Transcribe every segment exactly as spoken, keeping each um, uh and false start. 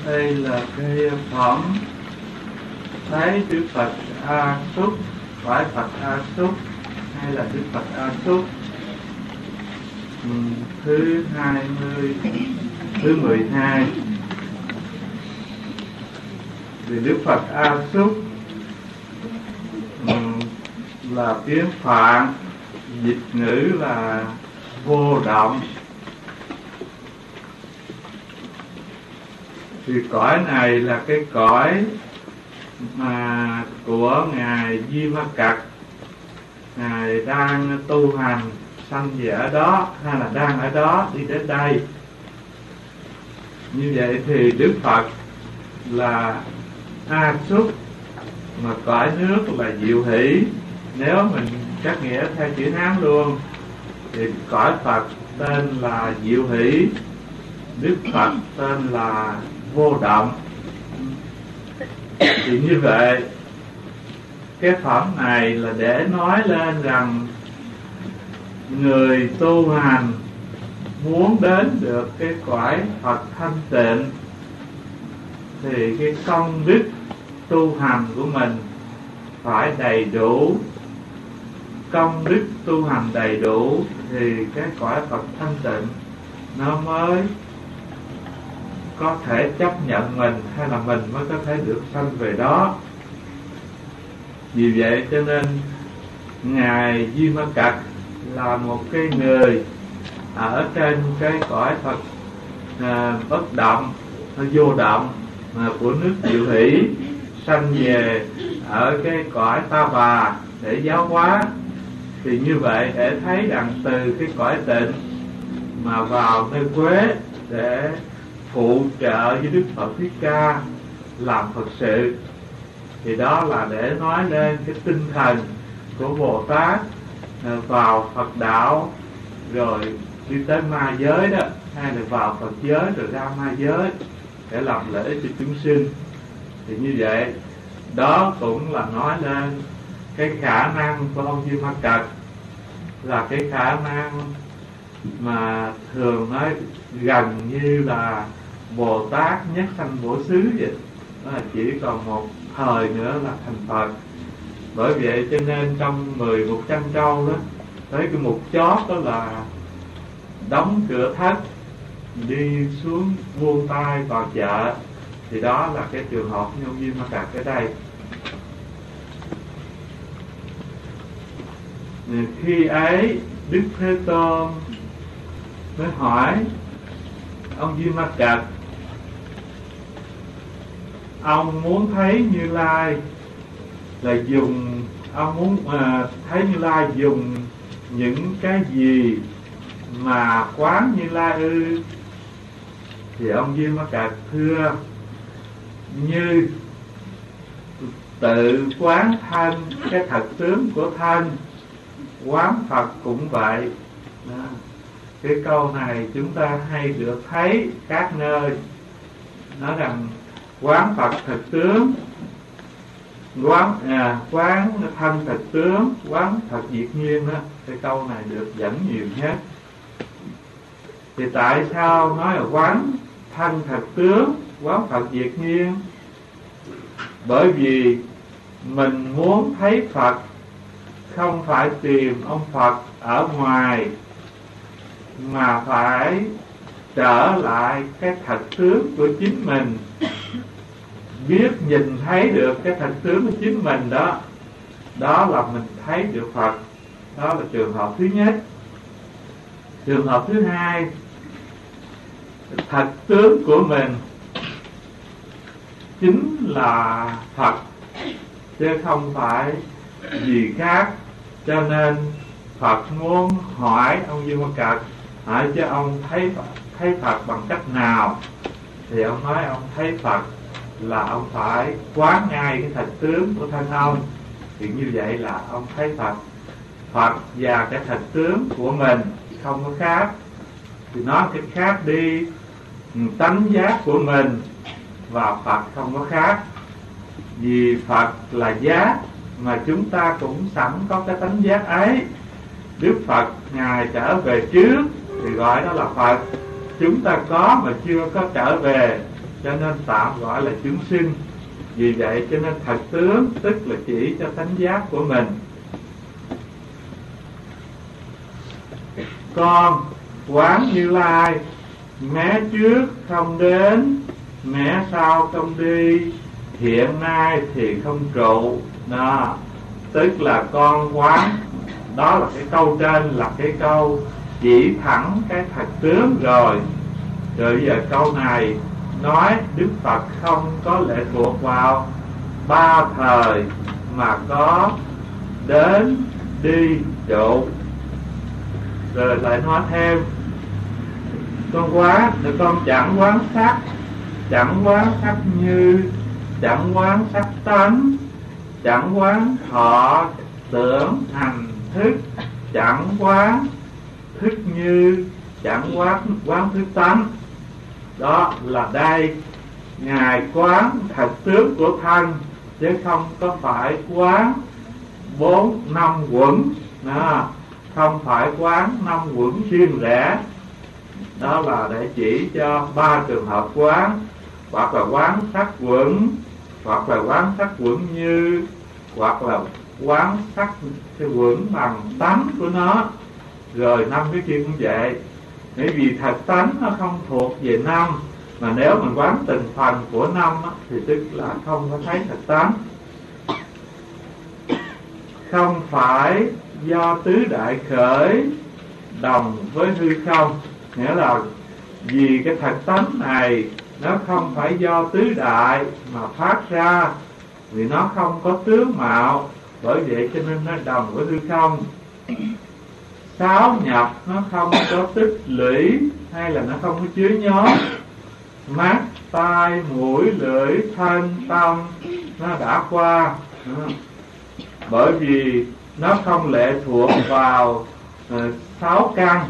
Đây là cái phẩm thấy Đức Phật A Xúc, phải Phật A Xúc hay là Đức Phật A Xúc ừ, thứ hai mươi, thứ mười hai. Thì Đức Phật A Xúc ừ, là tiếng Phạn, dịch ngữ là vô động. Thì cõi này là cái cõi mà của ngài Di Ma Cật, ngài đang tu hành sanh về ở đó, hay là đang ở đó đi đến đây. Như vậy thì Đức Phật là A Xúc, mà cõi nước là Diệu Hỷ. Nếu mình cắt nghĩa theo chữ Hán luôn thì cõi Phật tên là Diệu Hỷ, Đức Phật tên là Vô Động. Thì như vậy cái phẩm này là để nói lên rằng người tu hành muốn đến được cái cõi Phật thanh tịnh thì cái công đức tu hành của mình phải đầy đủ. Công đức tu hành đầy đủ thì cái cõi Phật thanh tịnh nó mới có thể chấp nhận mình, hay là mình mới có thể được sanh về đó. Vì vậy cho nên ngài Di Ma Cật là một cái người ở trên cái cõi Phật à, bất động, vô động à, của nước Diệu Hỷ, sanh về ở cái cõi Ta Bà để giáo hóa. Thì như vậy để thấy rằng từ cái cõi tịnh mà vào nơi Quế để phụ trợ với Đức Phật Thích Ca làm Phật sự, thì đó là để nói lên cái tinh thần của Bồ Tát vào Phật đạo rồi đi tới ma giới đó, hay là vào Phật giới rồi ra ma giới để làm lễ cho chúng sinh. Thì như vậy đó cũng là nói lên cái khả năng của ông Di Ma Cật, là cái khả năng mà thường nói gần như là Bồ Tát nhất sanh bổ xứ vậy. Đó là chỉ còn một thời nữa là thành Phật. Bởi vậy cho nên trong mười một trăm châu đó, tới cái mục chót đó là đóng cửa thất, đi xuống buông tay vào chợ. Thì đó là cái trường hợp như ông Di Ma Cật ở đây. Khi ấy Đức Thế Tôn mới hỏi ông Di Ma Cật, ông muốn thấy Như Lai là dùng, ông muốn à, thấy Như Lai dùng những cái gì mà quán Như Lai ư? Thì ông Di Ma Cật thưa, như tự quán thân, cái thật tướng của thân, quán Phật cũng vậy. Đó. Cái câu này chúng ta hay được thấy các nơi nói rằng quán Phật thực tướng, quán à, quán thân thực tướng, quán thật diệt nhiên đó. Cái câu này được dẫn nhiều nhất. Thì tại sao nói là quán thân thật tướng, quán Phật diệt nhiên? Bởi vì mình muốn thấy Phật không phải tìm ông Phật ở ngoài, mà phải trở lại cái thật tướng của chính mình, biết nhìn thấy được cái thật tướng của chính mình đó. Đó là mình thấy được Phật. Đó là trường hợp thứ nhất. Trường hợp thứ hai, thật tướng của mình chính là Phật, chứ không phải gì khác. Cho nên Phật muốn hỏi ông Di Ma Cật, hỏi cho ông thấy Phật, thấy Phật bằng cách nào? Thì ông nói ông thấy Phật là ông phải quán ngay cái thật tướng của thân ông. Thì như vậy là ông thấy Phật. Phật và cái thật tướng của mình không có khác. Thì nói cái khác đi, tánh giác của mình và Phật không có khác. Vì Phật là giác, mà chúng ta cũng sẵn có cái tánh giác ấy. Đức Phật Ngài trở về trước thì gọi đó là Phật. Chúng ta có mà chưa có trở về cho nên tạm gọi là chúng sinh. Vì vậy cho nên thật tướng tức là chỉ cho tánh giác của mình. Con quán Như Lai, mé trước không đến, mé sau không đi, hiện nay thì không trụ. Đó, tức là con quán. Đó là cái câu trên là cái câu chỉ thẳng cái thật tướng rồi. Rồi bây giờ câu này nói Đức Phật không có lệ thuộc vào ba thời, mà có đến, đi, trụ. Rồi lại nói thêm, con quán, con chẳng quán sắc, chẳng quán sắc như, chẳng quán sắc tánh, chẳng quán thọ, tưởng, hành, thức, chẳng quán thức như, chẳng quán quán thức tánh. Đó là đây Ngài quán thật tướng của thân, chứ không có phải quán bốn năm quẩn. Đó, không phải quán năm quẩn riêng rẽ. Đó là để chỉ cho ba trường hợp quán, hoặc là quán sắc quẩn, hoặc là quán sắc quẩn như, hoặc là quán sắc cái quẩn bằng tánh của nó. Rồi năm cái kia cũng vậy. Bởi vì thật tánh nó không thuộc về năm, mà nếu mình quán từng phần của năm thì tức là không có thấy thật tánh. Không phải do tứ đại khởi đồng với hư không, nghĩa là vì cái thật tánh này nó không phải do tứ đại mà phát ra, vì nó không có tướng mạo, bởi vậy cho nên nó đồng với hư không. Sáu nhập nó không có tích lũy, hay là nó không có chứa nhóm. Mắt, tai, mũi, lưỡi, thân, tâm nó đã qua. Bởi vì nó không lệ thuộc vào uh, sáu căn,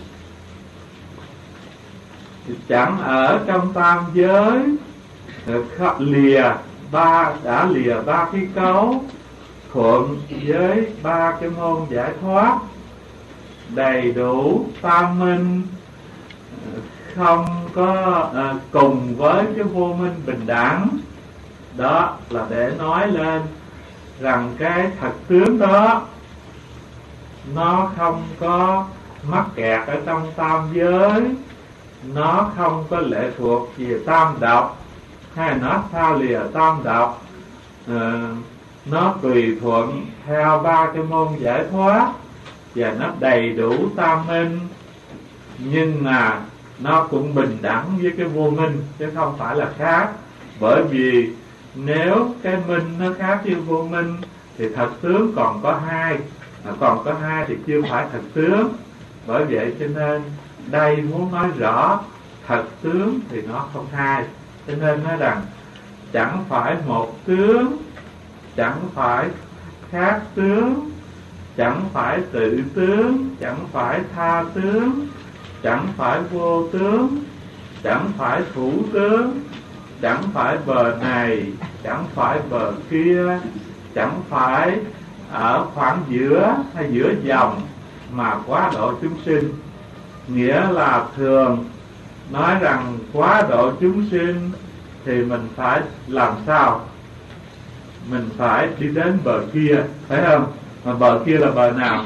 chẳng ở trong tam giới, uh, lìa ba đã lìa ba cái cấu, thuận với ba cái môn giải thoát, đầy đủ tam minh, không có uh, cùng với cái vô minh bình đẳng. Đó là để nói lên rằng cái thật tướng đó nó không có mắc kẹt ở trong tam giới, nó không có lệ thuộc về tam độc, hay nó sao lìa tam độc, à, nó tùy thuận theo ba cái môn giải thoát, và nó đầy đủ tam minh, nhưng mà nó cũng bình đẳng với cái vô minh, chứ không phải là khác. Bởi vì nếu cái minh nó khác với vô minh thì thật tướng còn có hai, à, còn có hai thì chưa phải thật tướng. Bởi vậy cho nên đây muốn nói rõ thật tướng thì nó không hai, cho nên nói rằng chẳng phải một tướng, chẳng phải khác tướng, chẳng phải tự tướng, chẳng phải tha tướng, chẳng phải vô tướng, chẳng phải thủ tướng, chẳng phải bờ này, chẳng phải bờ kia, chẳng phải ở khoảng giữa hay giữa dòng, mà quá độ chúng sinh. Nghĩa là thường nói rằng quá độ chúng sinh thì mình phải làm sao? Mình phải đi đến bờ kia, phải không? Mà bờ kia là bờ nào?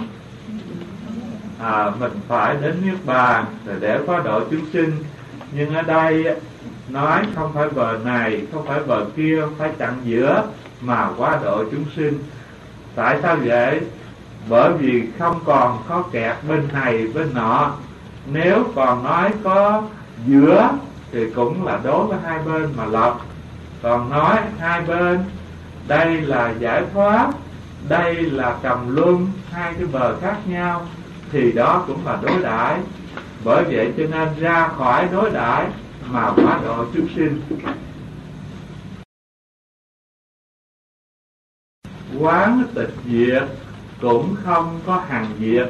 À, mình phải đến Niết Bàn rồi để quá độ chúng sinh. Nhưng ở đây nói không phải bờ này, không phải bờ kia, không phải chặn giữa, mà quá độ chúng sinh. Tại sao vậy? Bởi vì không còn có kẹt bên này bên nọ. Nếu còn nói có giữa thì cũng là đối với hai bên mà lập. Còn nói hai bên, đây là giải thoát, đây là trầm luân, hai cái bờ khác nhau, thì đó cũng là đối đãi. Bởi vậy cho nên ra khỏi đối đãi mà quá độ chúng sinh. Quán tịch diệt cũng không có hằng diệt,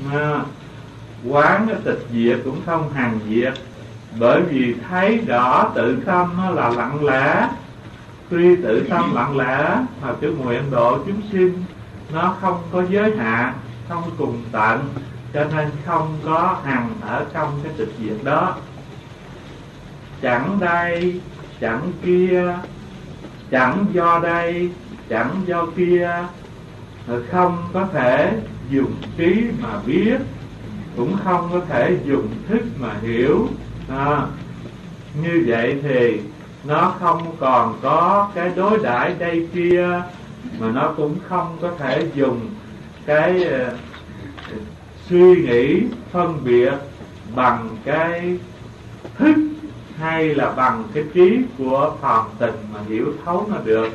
quán tịch diệt cũng không hằng diệt. Bởi vì thấy rõ tự tâm nó là lặng lẽ. Tuy tự tâm lặng lẽ mà cái nguyện độ chúng sinh nó không có giới hạn, không cùng tận, cho nên không có hằng ở trong cái tịch diệt đó. Chẳng đây chẳng kia, chẳng do đây, chẳng do kia, không có thể dùng trí mà biết, cũng không có thể dùng thức mà hiểu. À, như vậy thì nó không còn có cái đối đãi đây kia, mà nó cũng không có thể dùng cái uh, suy nghĩ phân biệt bằng cái thức hay là bằng cái trí của phàm tình mà hiểu thấu nó được.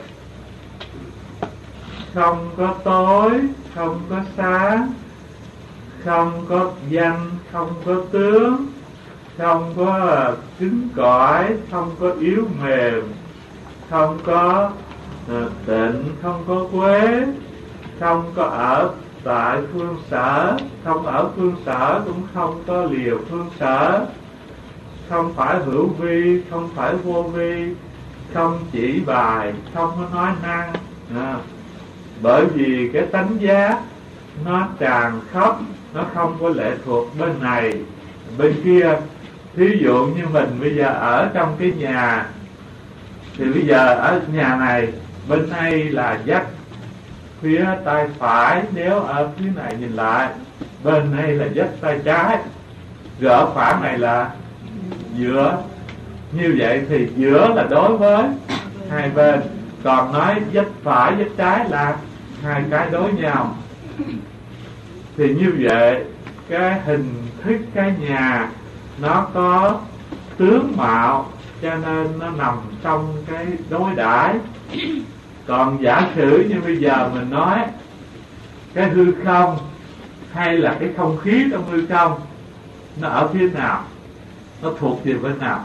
Không có tối, không có sáng, không có danh, không có tướng, không có cứng cỏi, không có yếu mềm, không có uh, tịnh, không có quế, không có ở tại phương sở, không ở phương sở, cũng không có liều phương sở, không phải hữu vi, không phải vô vi, không chỉ bài, không có nói năng. À, bởi vì cái tánh giác nó tràn khắp, nó không có lệ thuộc bên này bên kia. Thí dụ như mình bây giờ ở trong cái nhà, thì bây giờ ở nhà này, bên đây là dắt phía tay phải, nếu ở phía này nhìn lại, bên này là dắt tay trái, rồi ở khoảng này là giữa. Như vậy thì giữa là đối với hai bên, còn nói dắt phải dắt trái là hai cái đối nhau. Thì như vậy cái hình thức cái nhà nó có tướng mạo, cho nên nó nằm trong cái đối đãi. Còn giả sử như bây giờ mình nói cái hư không hay là cái không khí trong hư không, nó ở phía nào, nó thuộc về bên nào?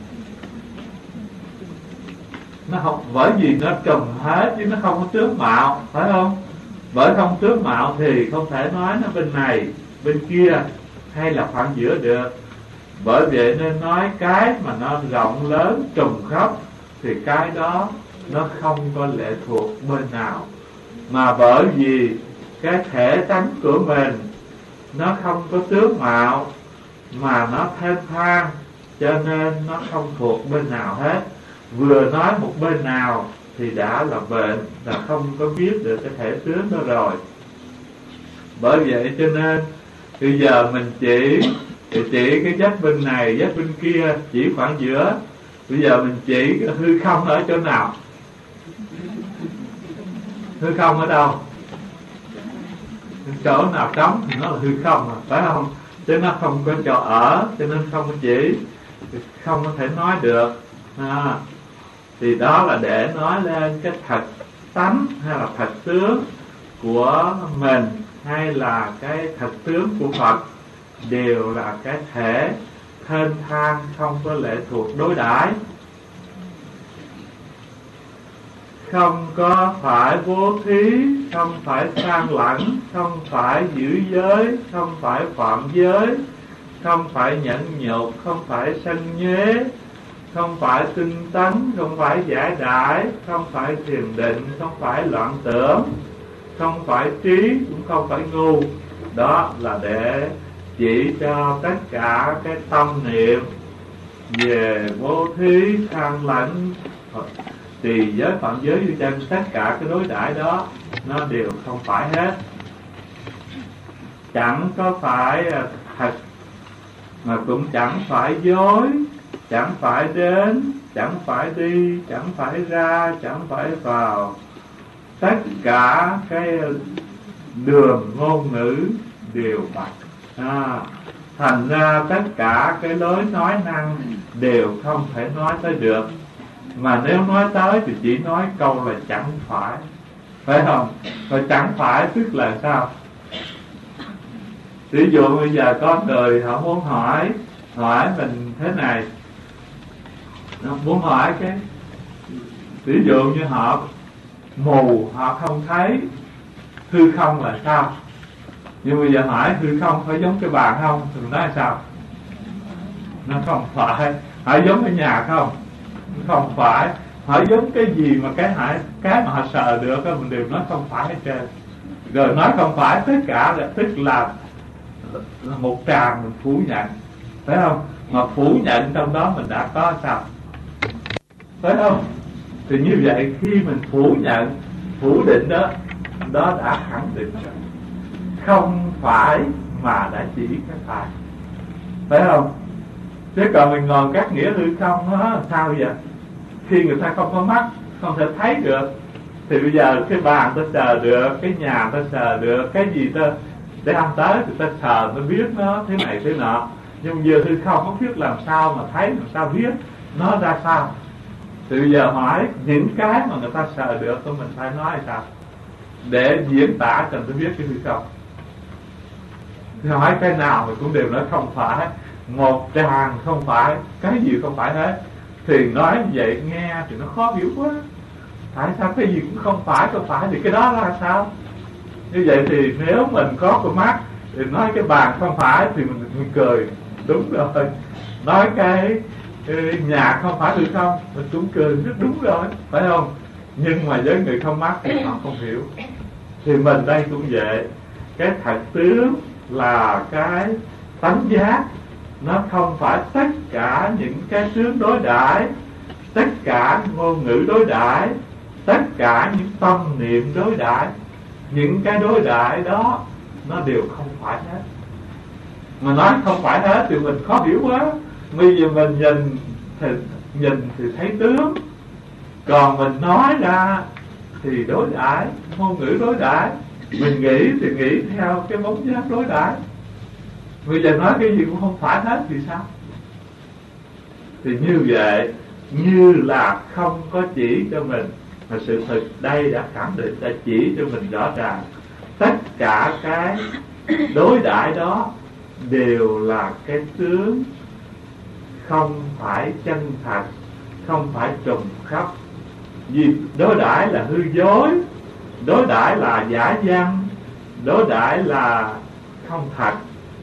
Nó không, bởi vì nó trùng hết chứ nó không có tướng mạo, phải không? Bởi không tướng mạo thì không thể nói nó bên này, bên kia hay là khoảng giữa được. Bởi vậy nên nói cái mà nó rộng lớn trùng khắp thì cái đó nó không có lệ thuộc bên nào. Mà bởi vì cái thể tánh của mình nó không có tướng mạo, mà nó thêm thang, cho nên nó không thuộc bên nào hết. Vừa nói một bên nào thì đã là bệnh, là không có biết được cái thể tướng đó rồi. Bởi vậy cho nên bây giờ mình chỉ thì chỉ cái dắt bên này, dắt bên kia, chỉ khoảng giữa. Bây giờ mình chỉ cái hư không ở chỗ nào? Hư không ở đâu? Chỗ nào trống thì nó là hư không mà, phải không? Chứ nó không có chỗ ở, cho nên không có chỉ, không có thể nói được. À, thì đó là để nói lên cái thật tánh hay là thật tướng của mình, hay là cái thật tướng của Phật, đều là cái thể thênh thang, không có lệ thuộc đối đãi. Không có phải vô thí, không phải sang lẳng, không phải giữ giới, không phải phạm giới, không phải nhẫn nhục, không phải sanh nhế, không phải tinh tấn, không phải giải đãi, không phải thiền định, không phải loạn tưởng, không phải trí, cũng không phải ngu. Đó là để chỉ cho tất cả cái tâm niệm về vô thí, sang lạnh, tùy giới, phạm giới, như chân, tất cả cái đối đãi đó nó đều không phải hết. Chẳng có phải thật, mà cũng chẳng phải dối, chẳng phải đến, chẳng phải đi, chẳng phải ra, chẳng phải vào. Tất cả cái đường ngôn ngữ đều bạch. À, thành ra tất cả cái lối nói năng đều không thể nói tới được. Mà nếu nói tới thì chỉ nói câu là chẳng phải, phải không? Và chẳng phải tức là sao? Ví dụ bây giờ có người họ muốn hỏi hỏi mình thế này, nó muốn hỏi cái, ví dụ như họ mù, họ không thấy hư không là sao. Nhưng bây giờ hỏi hư không phải giống cái bàn không, thì mình nói là sao? Nó không phải. Hỏi giống cái nhà không? Không phải. Hỏi giống cái gì mà cái hỏi, cái mà họ sờ được á, mình đều nói không phải hết trơn. Rồi nói không phải tất cả là tức là, là một tràng mình phủ nhận, phải không? Mà phủ nhận trong đó mình đã có sao? phải không? Thì như vậy khi mình phủ nhận, phủ định đó, đó đã khẳng định rồi, không phải mà đã chỉ cái phải, phải không? Chứ còn mình ngồi các nghĩa hư không đó, sao vậy? Khi người ta không có mắt, không thể thấy được, thì bây giờ cái bàn ta sờ được, cái nhà ta sờ được, cái gì ta để ăn tới thì ta sờ, ta biết nó thế này thế nọ. Nhưng giờ hư không không biết làm sao mà thấy, làm sao biết nó ra sao. Thì bây giờ hỏi những cái mà người ta sờ được thì mình phải nói là sao để diễn tả cần tôi biết cái hư không. Thì hỏi cái nào mình cũng đều nói không phải, một tràng không phải, cái gì không phải hết. Thì nói như vậy nghe thì nó khó hiểu quá. Tại sao cái gì cũng không phải, không phải thì cái đó là sao? Như vậy thì nếu mình có con mắt thì nói cái bàn không phải thì mình, mình cười, đúng rồi. Nói cái, cái nhà không phải hư không, mình cũng cười, rất đúng rồi, phải không? Nhưng mà với người không mắt thì họ không hiểu. Thì mình đây cũng vậy. Cái thật tướng là cái tánh giác, nó không phải tất cả những cái tướng đối đãi, tất cả ngôn ngữ đối đãi, tất cả những tâm niệm đối đãi. Những cái đối đãi đó nó đều không phải hết. Mà nói không phải hết thì mình khó hiểu quá. Bây giờ mình nhìn thì, nhìn thì thấy tướng, còn mình nói ra thì đối đãi, ngôn ngữ đối đãi. Mình nghĩ thì nghĩ theo cái bóng giác đối đãi. Bây giờ nói cái gì cũng không phải hết thì sao? Thì như vậy, như là không có chỉ cho mình, mà sự thực đây đã khẳng định, đã chỉ cho mình rõ ràng. Tất cả cái đối đãi đó đều là cái tướng không phải chân thật, không phải trùng khắp. Vì đối đãi là hư dối, đối đãi là giả văn, đối đãi là không thật.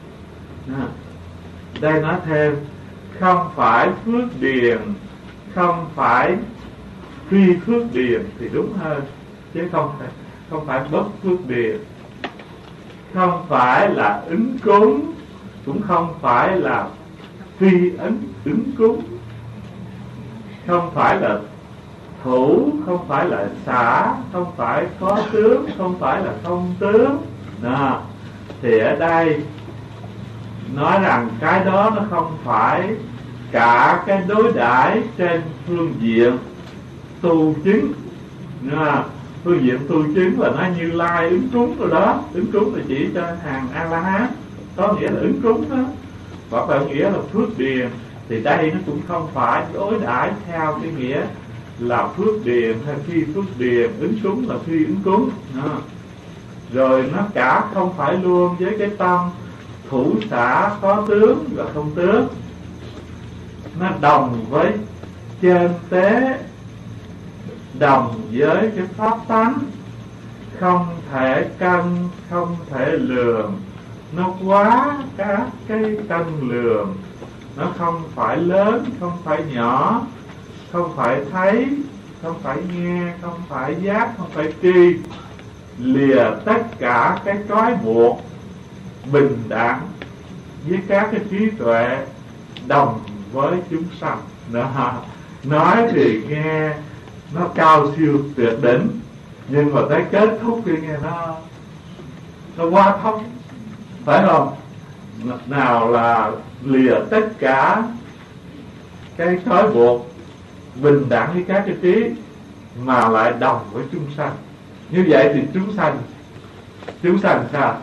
Đây nói thêm, không phải phước điền, không phải phi phước điền thì đúng hơn, chứ không phải không phải bất phước điền. Không phải là ứng cúng, cũng không phải là phi ứng ứng cúng. Không phải là thủ, không phải là xả, không phải có tướng, không phải là không tướng. Đó. Thì ở đây nói rằng cái đó nó không phải cả cái đối đãi trên phương diện tu chứng. Đó. Phương diện tu chứng là nó Như Lai ứng cúng rồi đó. Ứng cúng là chỉ cho hàng A-la-hán, có nghĩa là ứng cúng đó, hoặc là nghĩa là phước điền. Thì đây nó cũng không phải đối đãi theo cái nghĩa là phước điền hay phi phước điền, ứng cúng là phi ứng cúng. Đó. Rồi nó cả không phải luôn với cái tâm thủ xả có tướng và không tướng. Nó đồng với chân tế, đồng với cái pháp tánh, không thể cân, không thể lường. Nó quá các cái cân lường. Nó không phải lớn, không phải nhỏ, không phải thấy, không phải nghe, không phải giác, không phải tri. Lìa tất cả cái trói buộc, bình đẳng với các cái trí tuệ, đồng với chúng sanh. Đó. Nói thì nghe nó cao siêu tuyệt đỉnh, nhưng mà tới kết thúc thì nghe nó nó qua thông, phải không? Nào là lìa tất cả cái trói buộc, bình đẳng với các cái trí, mà lại đồng với chúng sanh. Như vậy thì chúng sanh chúng sanh sao?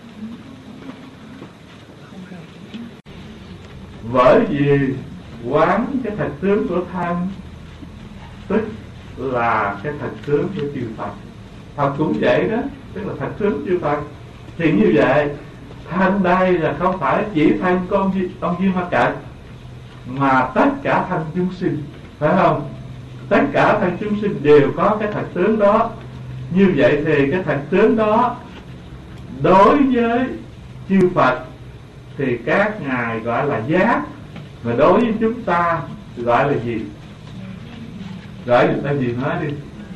Bởi vì quán cái thật tướng của thân, tức là cái thật tướng của chư Phật. Phật cũng vậy đó, tức là thật tướng chư Phật. Thì như vậy, thân đây là không phải chỉ thân của ông, ông Di Ma Cật, mà tất cả thân chúng sinh, phải không? Tất cả thân chúng sinh đều có cái thật tướng đó. Như vậy thì cái thật tướng đó đối với chư Phật thì các ngài gọi là giác, mà đối với chúng ta gọi là gì? Gọi là gì, nói đi.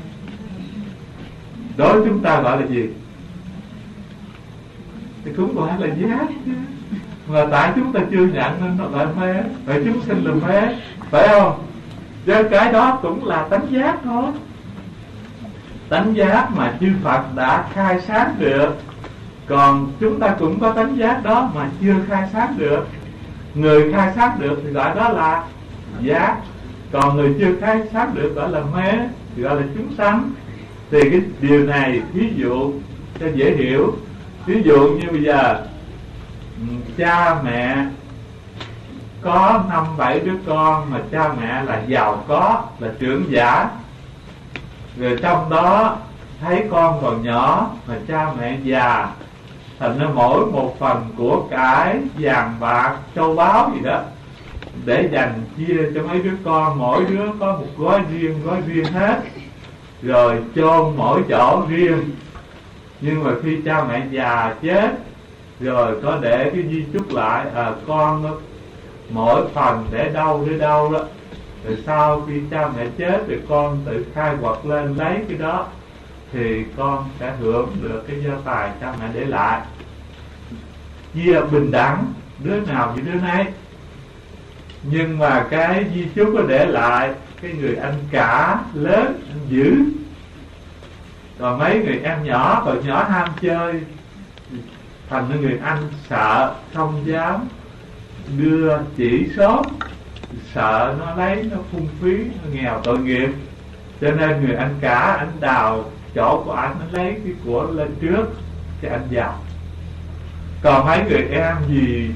Đối với chúng ta gọi là gì? Thì cũng gọi là giác chứ. Mà tại chúng ta chưa nhận nên nó gọi mê, vậy chúng sinh là mê, phải không? Chứ cái đó cũng là tánh giác thôi. Tánh giác mà chư Phật đã khai sáng được. Còn chúng ta cũng có tánh giác đó mà chưa khai sáng được. Người khai sáng được thì gọi đó là giác, còn người chưa khai sáng được gọi là mê, thì gọi là chúng sanh. Thì cái điều này ví dụ cho dễ hiểu. Ví dụ như bây giờ cha mẹ có năm bảy đứa con, mà cha mẹ là giàu có, là trưởng giả, rồi trong đó thấy con còn nhỏ mà cha mẹ già, thành ra mỗi một phần của cải vàng bạc châu báu gì đó để dành chia cho mấy đứa con, mỗi đứa có một gói riêng, gói riêng hết, rồi chôn mỗi chỗ riêng. Nhưng mà khi cha mẹ già chết rồi có để cái di chúc lại, à, con đó, mỗi phần để đâu để đâu đó, rồi sau khi cha mẹ chết thì con tự khai quật lên lấy cái đó, thì con sẽ hưởng được cái gia tài cha mẹ để lại. Chia bình đẳng, đứa nào với đứa nấy. Nhưng mà cái di chúc có để lại cái người anh cả lớn anh giữ, còn mấy người em nhỏ còn nhỏ ham chơi, thành ra người anh sợ không dám đưa chỉ số, sợ nó lấy nó phung phí, nó nghèo tội nghiệp, cho nên người anh cả anh đào chỗ của anh, anh lấy cái của lên trước cho anh giàu. Còn mấy người em gì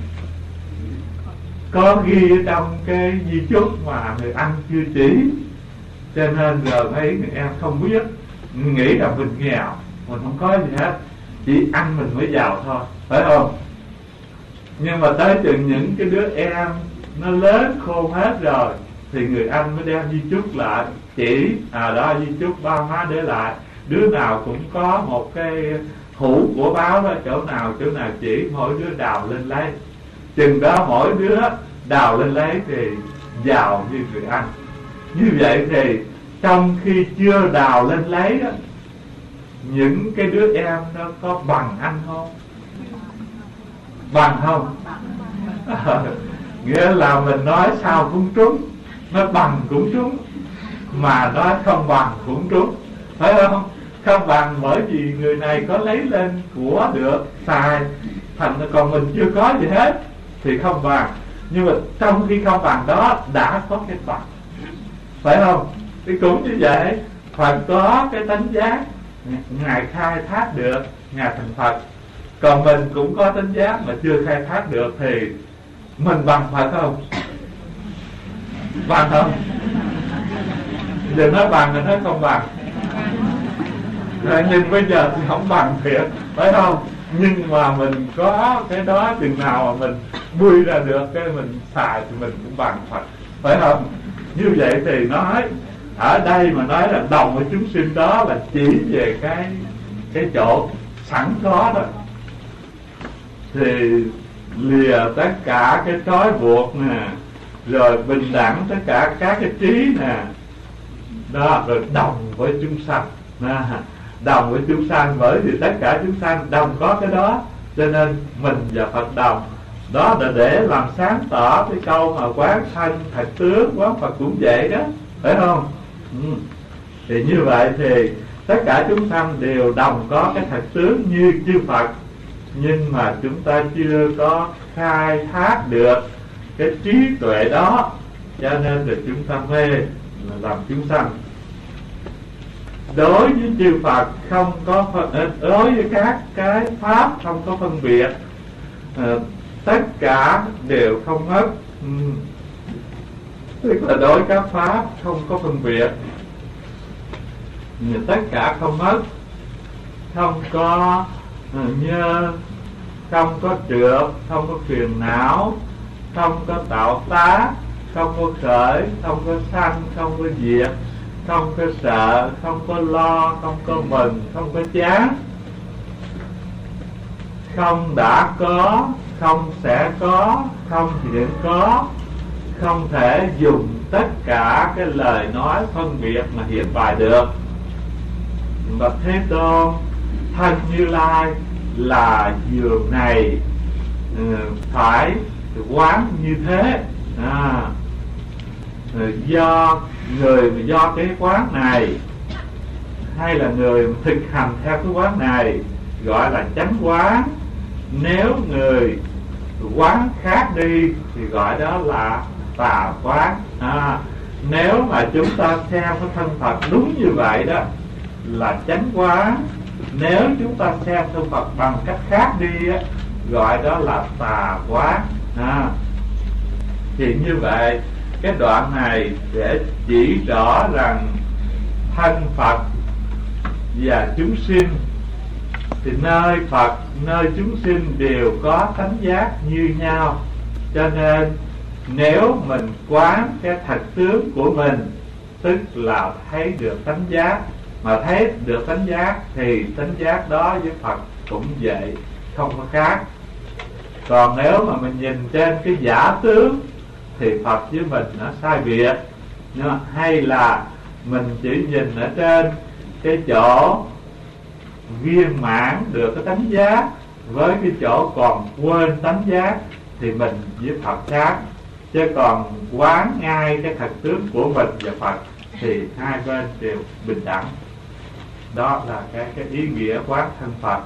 có ghi ở trong cái di chúc mà người anh chưa chỉ, cho nên rồi mấy người em không biết, nghĩ là mình nghèo, mình không có gì hết, chỉ ăn mình mới giàu thôi, phải không? Nhưng mà tới chừng những cái đứa em nó lớn khôn hết rồi thì người anh mới đem di chúc lại chỉ, à đó di chúc ba má để lại, đứa nào cũng có một cái hũ của báo đó, chỗ nào chỗ nào chỉ, mỗi đứa đào lên lấy. Chừng đó mỗi đứa đào lên lấy thì giàu như người anh. Như vậy thì trong khi chưa đào lên lấy đó, những cái đứa em nó có bằng anh không? Bằng không? À, nghĩa là mình nói sao cũng trúng, nó bằng cũng trúng, mà nói không bằng cũng trúng, phải không? Không bằng bởi vì người này có lấy lên của được xài, thành còn mình chưa có gì hết thì không bằng. Nhưng mà trong khi không bằng đó đã có cái bằng, phải không? Thì cũng như vậy, Phật có cái tánh giác, Ngài khai thác được, Ngài thành Phật. Còn mình cũng có tánh giác mà chưa khai thác được thì mình bằng Phật không? Bằng không? Đừng nói bằng, mình nói không bằng. Rồi, nhưng bây giờ thì không bằng thiệt, phải không? Nhưng mà mình có cái đó, chừng nào mà mình bươi ra được cái mình xài thì mình cũng bằng Phật, phải không? Như vậy thì nói ở đây mà nói là đồng với chúng sinh đó là chỉ về cái cái chỗ sẵn có đó, thì lìa tất cả cái trói buộc nè, rồi bình đẳng tất cả các cái trí nè, đó, rồi đồng với chúng sanh, đồng với chúng sanh, bởi vì tất cả chúng sanh đồng có cái đó, cho nên mình và Phật đồng. Đó là để làm sáng tỏ cái câu mà quán thân thật tướng, quán Phật cũng vậy đó, phải không? Ừ. Thì như vậy thì tất cả chúng sanh đều đồng có cái thật tướng như chư Phật, nhưng mà chúng ta chưa có khai thác được cái trí tuệ đó, cho nên là chúng ta mê là làm chúng sanh. Đối với chư Phật không có phân, đối với các cái pháp không có phân biệt, à, tất cả đều không mất. Ừ. Tức là đối với các pháp không có phân biệt, tất cả không mất, không có uh, nhơ, không có trượt, không có phiền não, không có tạo tá, không có khởi, không có sanh, không có diệt, không có sợ, không có lo, không có mừng, không có chán, không đã có, không sẽ có, không hiện có, không thể dùng tất cả cái lời nói phân biệt mà hiện bài được. Bậc Thế Tôn thân Như Lai là giường này, phải quán như thế, à, do người mà do cái quán này hay là người mà thực hành theo cái quán này gọi là chánh quán. Nếu người quán khác đi thì gọi đó là tà quán. À, nếu mà chúng ta xem cái thân Phật đúng như vậy đó là chánh quán. Nếu chúng ta xem thân Phật bằng cách khác đi á, gọi đó là tà quán. À, thì như vậy cái đoạn này để chỉ rõ rằng thân Phật và chúng sinh thì nơi Phật, nơi chúng sinh đều có tánh giác như nhau. Cho nên nếu mình quán cái thật tướng của mình, tức là thấy được tánh giác, mà thấy được tánh giác thì tánh giác đó với Phật cũng vậy, không có khác. Còn nếu mà mình nhìn trên cái giả tướng thì Phật với mình nó sai biệt. Hay là mình chỉ nhìn ở trên cái chỗ viên mãn được cái tánh giác với cái chỗ còn quên tánh giác thì mình với Phật khác. Chứ còn quán ngay cái thật tướng của mình và Phật thì hai bên đều bình đẳng. Đó là cái, cái ý nghĩa quán thân Phật.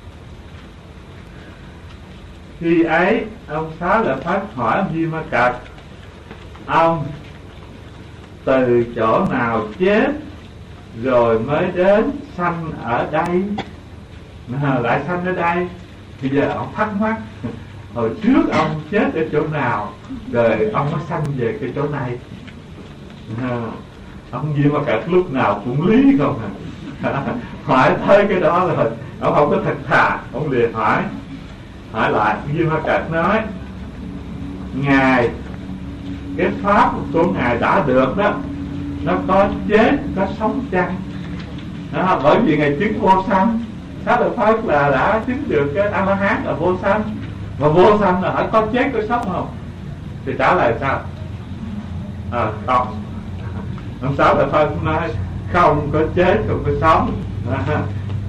Khi ấy ông Xá Lợi Phất hỏi ông Di Ma Cật: ông từ chỗ nào chết rồi mới đến sanh ở đây, à, lại sanh ở đây? Bây giờ ông thắc mắc hồi trước ông chết ở chỗ nào rồi ông mới sanh về cái chỗ này. À, ông Di Ma Cật lúc nào cũng lý không à. Hỏi tới cái đó rồi ông không có thật thà, ông liền hỏi hỏi lại. Di Ma Cật nói: ngài, cái pháp của ngài đã được đó, nó có chết có sống chăng? Đó, bởi vì ngài chứng vô sanh. Xá Lợi Phất là đã chứng được cái A La Hán là vô sanh, mà vô sanh là có chết có sống không? Thì trả lời sao? À, không. Ông Xá Lợi Phất nói không có chết không có sống. À,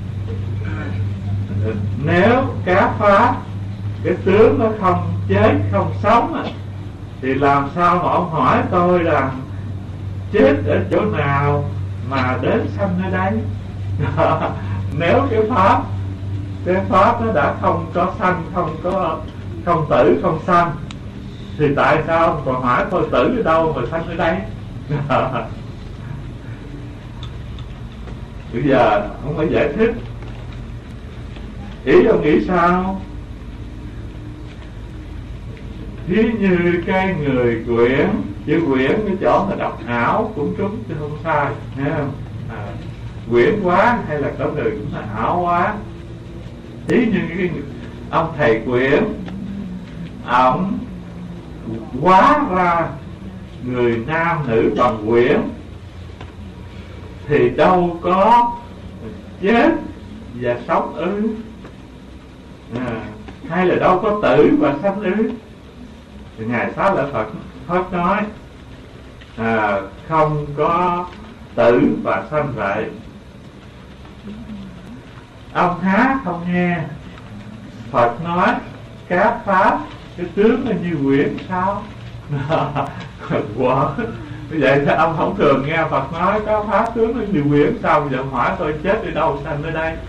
nếu các pháp cái tướng nó không chết không sống thì làm sao mà ông hỏi tôi rằng chết ở chỗ nào mà đến sanh ở đây? Nếu cái pháp cái pháp nó đã không có sanh, không có không tử không sanh thì tại sao ông còn hỏi tôi tử ở đâu mà sanh ở đây? Bây giờ ông phải giải thích. Ý ông nghĩ sao? Ví như cái người quyển, chữ quyển cái chỗ mà đọc ảo cũng trúng chứ không sai, nghe không? À, quyển quá hay là có người cũng là ảo quá. Ví như cái ông thầy quyển, ông hóa ra người nam nữ bằng quyển thì đâu có chết và sống ư? À, hay là đâu có tử và sanh ư? Thì ngài Xá Lợi Phật Phật nói à, không có tử và sanh vậy. Ông há không nghe. Phật nói các pháp cái tướng là như quyển sao? Wow. Vậy thì ông không thường nghe Phật nói có pháp tướng là như quyển sao? Bây giờ hỏi tôi chết ở đâu sanh ở đây?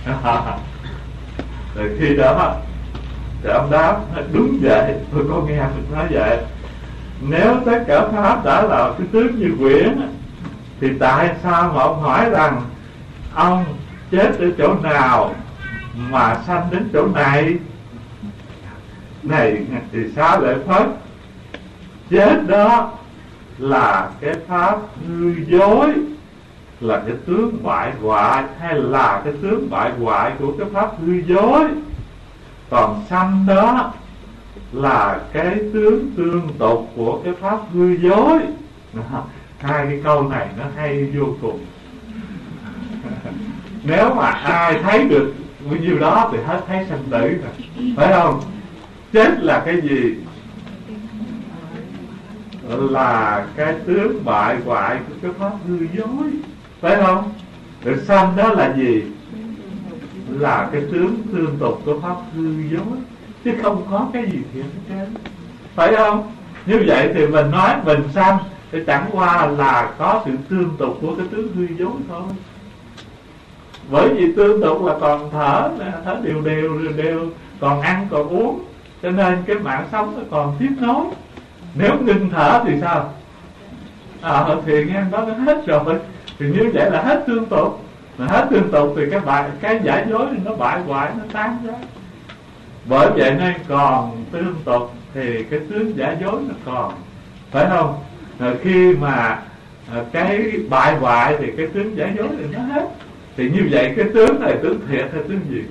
Rồi khi đó thì ông đáp đúng vậy, tôi có nghe Phật nói vậy. Nếu tất cả pháp đã là cái tướng như quyển thì tại sao mà ông hỏi rằng ông chết ở chỗ nào mà sanh đến chỗ này? Này thì Xá Lợi Phất, chết đó là cái pháp hư dối, là cái tướng bại hoại, hay là cái tướng bại hoại của cái pháp hư dối. Còn sanh đó là cái tướng tương tục của cái pháp hư dối. Hai cái câu này nó hay vô cùng. Nếu mà ai thấy được bao nhiêu đó thì hết thấy sanh tử rồi, phải không? Chết là cái gì? Là cái tướng bại hoại của cái pháp hư dối, phải không? Rồi sanh đó là gì? Là cái tướng tương tục của pháp hư dối, chứ không có cái gì thiệt hết trơn, phải không? Như vậy thì mình nói mình sanh Thì chẳng qua là có sự tương tục của cái tướng hư dối thôi. Bởi vì tương tục là còn thở, thở đều đều đều đều, còn ăn còn uống, cho nên cái mạng sống nó còn tiếp nối. Nếu ngưng thở thì sao? À, thì nghe đó nó hết rồi. Thì như vậy là hết tương tục. Mà hết tương tục thì cái bài cái giả dối nó bại hoại, nó tan ra. Bởi vậy nên còn tương tục thì cái tướng giả dối nó còn, phải không? Rồi khi mà cái bại hoại thì cái tướng giả dối thì nó hết. Thì như vậy cái tướng này tướng thiệt hay tướng gì?